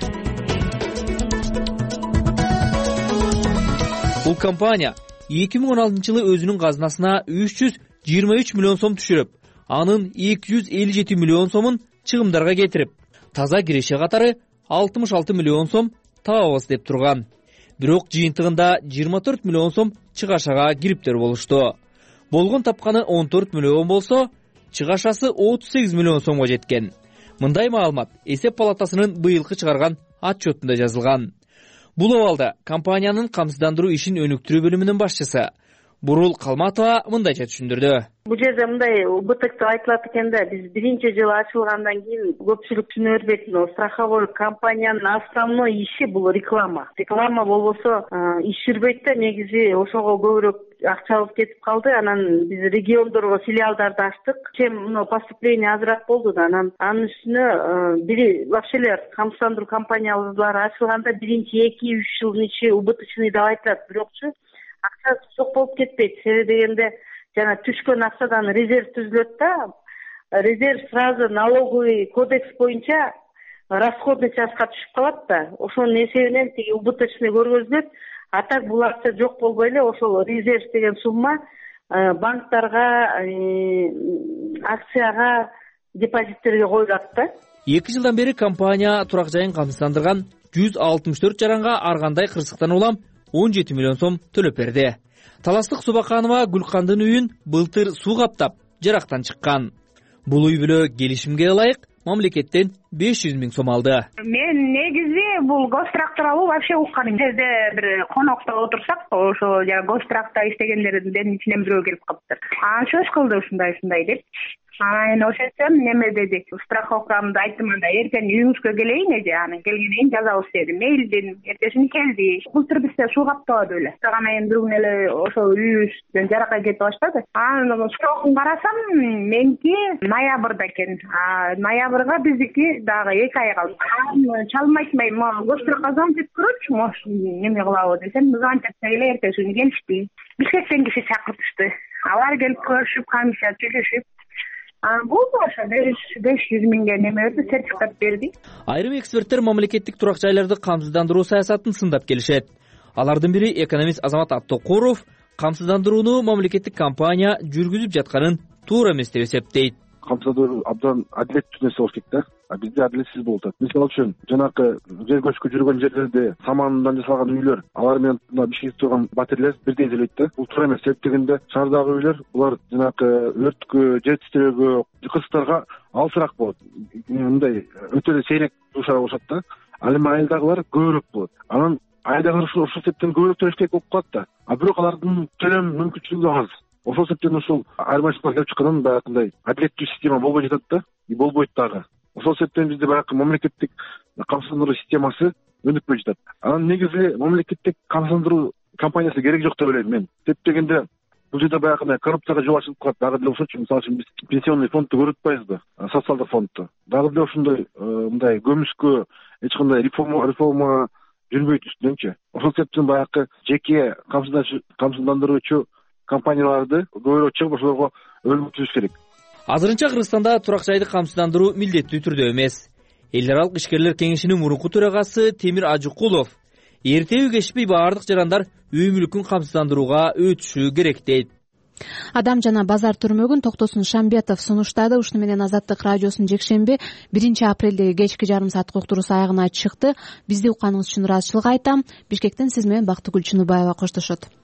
Бул компания 2016-жылы өзүнүн казынасына 323 миллион сом түшүрүп, анын 257 миллион сомун чыгымдарга кетирип, таза киреше катары 66 миллион сом табабыз деп турган. Бирок жыйынтыгында 24 миллион сом чыгашага кириптер болушту. Болгон тапканы 14 миллион болсо, чыгашасы 38 миллион сомго жеткен. Мындай маалымат Эсеп палатасынын быйылкы чыгарган отчетунда жазылган. Бул абалда компаниянын камсыздандыруу ишин өнүктүрүү бөлүмүнүн башчысы Бурул Калматова мындайча түшүндүрдү. Бул жерде мындай убытык деп айтылат экен да, биз биринчи жылы ачылгандан кийин көпчүлүк түшүнө бербейт. Страховой компаниянын основной иши бул реклама. Реклама болбосо иш жүрбөйт да, негизи ошого көбүрөөк акча алып кетип калды. Анан биз региондорго филиалдарды ачтык. Чем поступление азыраак болду да, анан анын үстүнө бири вообще эле камсыздандыруу компаниялары ачылганда биринчи 2-3 жылдын ичи убыточный деп айтылат. Бирокчу акча жок болуп кетпейт. Себеби дегенде жана түшкөн акчадан резерв түзүлөт да. Резерв сразу налоговый кодекс боюнча расходный частька түшүп калат да. Ошонун эсебинен тиги убыточный көргөзүлөт. А так бул акча жок болбой эле ошол резерв деген сумма банктарга, акцияга, депозиттерге коюлат да. 2 жылдан бери компания турак жайын камсыздандырган 164 жаранга ар кандай кырсыктан улам 17 миллион сом төлөп берди. Таластык Субаканова Гүлкандын үйүн былтыр суу каптап, жарактан чыккан. Бул үй бүлө келишимге ылайык мамлекеттен 500 000 сом алды. Мен негизи бул гострак тууралуу вообще укканым. Жерде бир конокто отурсак, ошо гостракта иштегендердин ичинен бирөө келип калыптыр. Сөз кылды ушундай деп. Эми ошентсем неме деди, страховкамды айттым, анда эртең үйүңүзгө келейин эже, анан келгенден кийин жазабыз деди. Мейлдин эртесин келди. Былтыр бизде суу каптабады эле. Анан бир күнү эле ошол үйүбүздөн жаракка кетип баштады. Анан срокун карасам, меники ноябрда экен. Ноябрга биздики дагы 2 ай калды. Чалым айтмай, гостракка звонтип көрөчү, может неме кылабы десем, звонтип эле эртеси күнү келишти. Бишкектен киши чакыртышты. Алар келип көрүшүп, комиссия түзүшүп, бул ошо 500 000 неме берди, сертификат берди. Айрым эксперттер мамлекеттик турак жайларды камсыздандыруу саясатын сындап келишет. Алардын бири экономист Азамат Аттокуров камсыздандырууну мамлекеттик компания жүргүзүп жатканын туура эмес деп эсептейт. камсыздандыруу абдан адилеттүү нерсе болуш керек да. Бизде адилетсиз болуп атат. Мисалы үчүн жанакы жер көчкү жүргөн жерлерде самандан жасалган үйлөр, алар менен бишкирип турган батирелер бирдей эзелейт да. Бул туура эмес. Себеп дегенде шаардагы үйлөр булар жанакы өрткө, жетиштирүүгө, кырсыктарга алысыраак болот. Мындай өтө эле сейрек дуушар болушат да. Ал эми айылдагылар көбүрөөк болот. Анан айылдагылар ушул себептен көбүрөөк төлөш керек болуп калат да. Бирок алардын төлөм мүмкүнчүлүгү аз. Ошол себептен ушул айырмачылыктар келип чыккандан баягындай адилеттүү система болбой жатат да. Болбойт дагы. Ошол себептен бизде баягы мамлекеттик камсыздандыруу системасы өнүкпөй жатат. Анан негизи мамлекеттик камсыздандыруу компаниясы керек жок деп ойлойм мен. Себеп дегенде бул жерде баягындай коррупцияга жол ачылып калат. Дагы деле ошочу мисалы үчүн биз пенсионный фондду көрүп атпайбызбы? Социалдык фондду. Дагы деле ошондой мындай көмүскө эч кандай реформа жүрбөйт үстүнөнчү. Ошол себептен баягы жеке камсыздандыруучу компанияларды көбүрөөк чыгып ошолорго өнүктүрүш керек. Азырынча Кыргызстанда турак жайды камсыздандыруу милдеттүү түрдө эмес. Эл аралык ишкерлер кеңешинин мурунку төрагасы Темир Ажыкулов эртеби кечпей баардык жарандар үй мүлкүн камсыздандырууга өтүшү керек дейт. Адам жана базар түрмөгүн Токтосун Шамбетов сунуштады. Ушуну менен Азаттык радиосунун жекшемби 1 апрелдеги кечки жарым сааттык уктуруусу аягына чыкты. Бизди укканыңыз үчүн ыраазычылык айтам. Бишкектен сиз менен Бактыгүл Чыныбаева коштошот.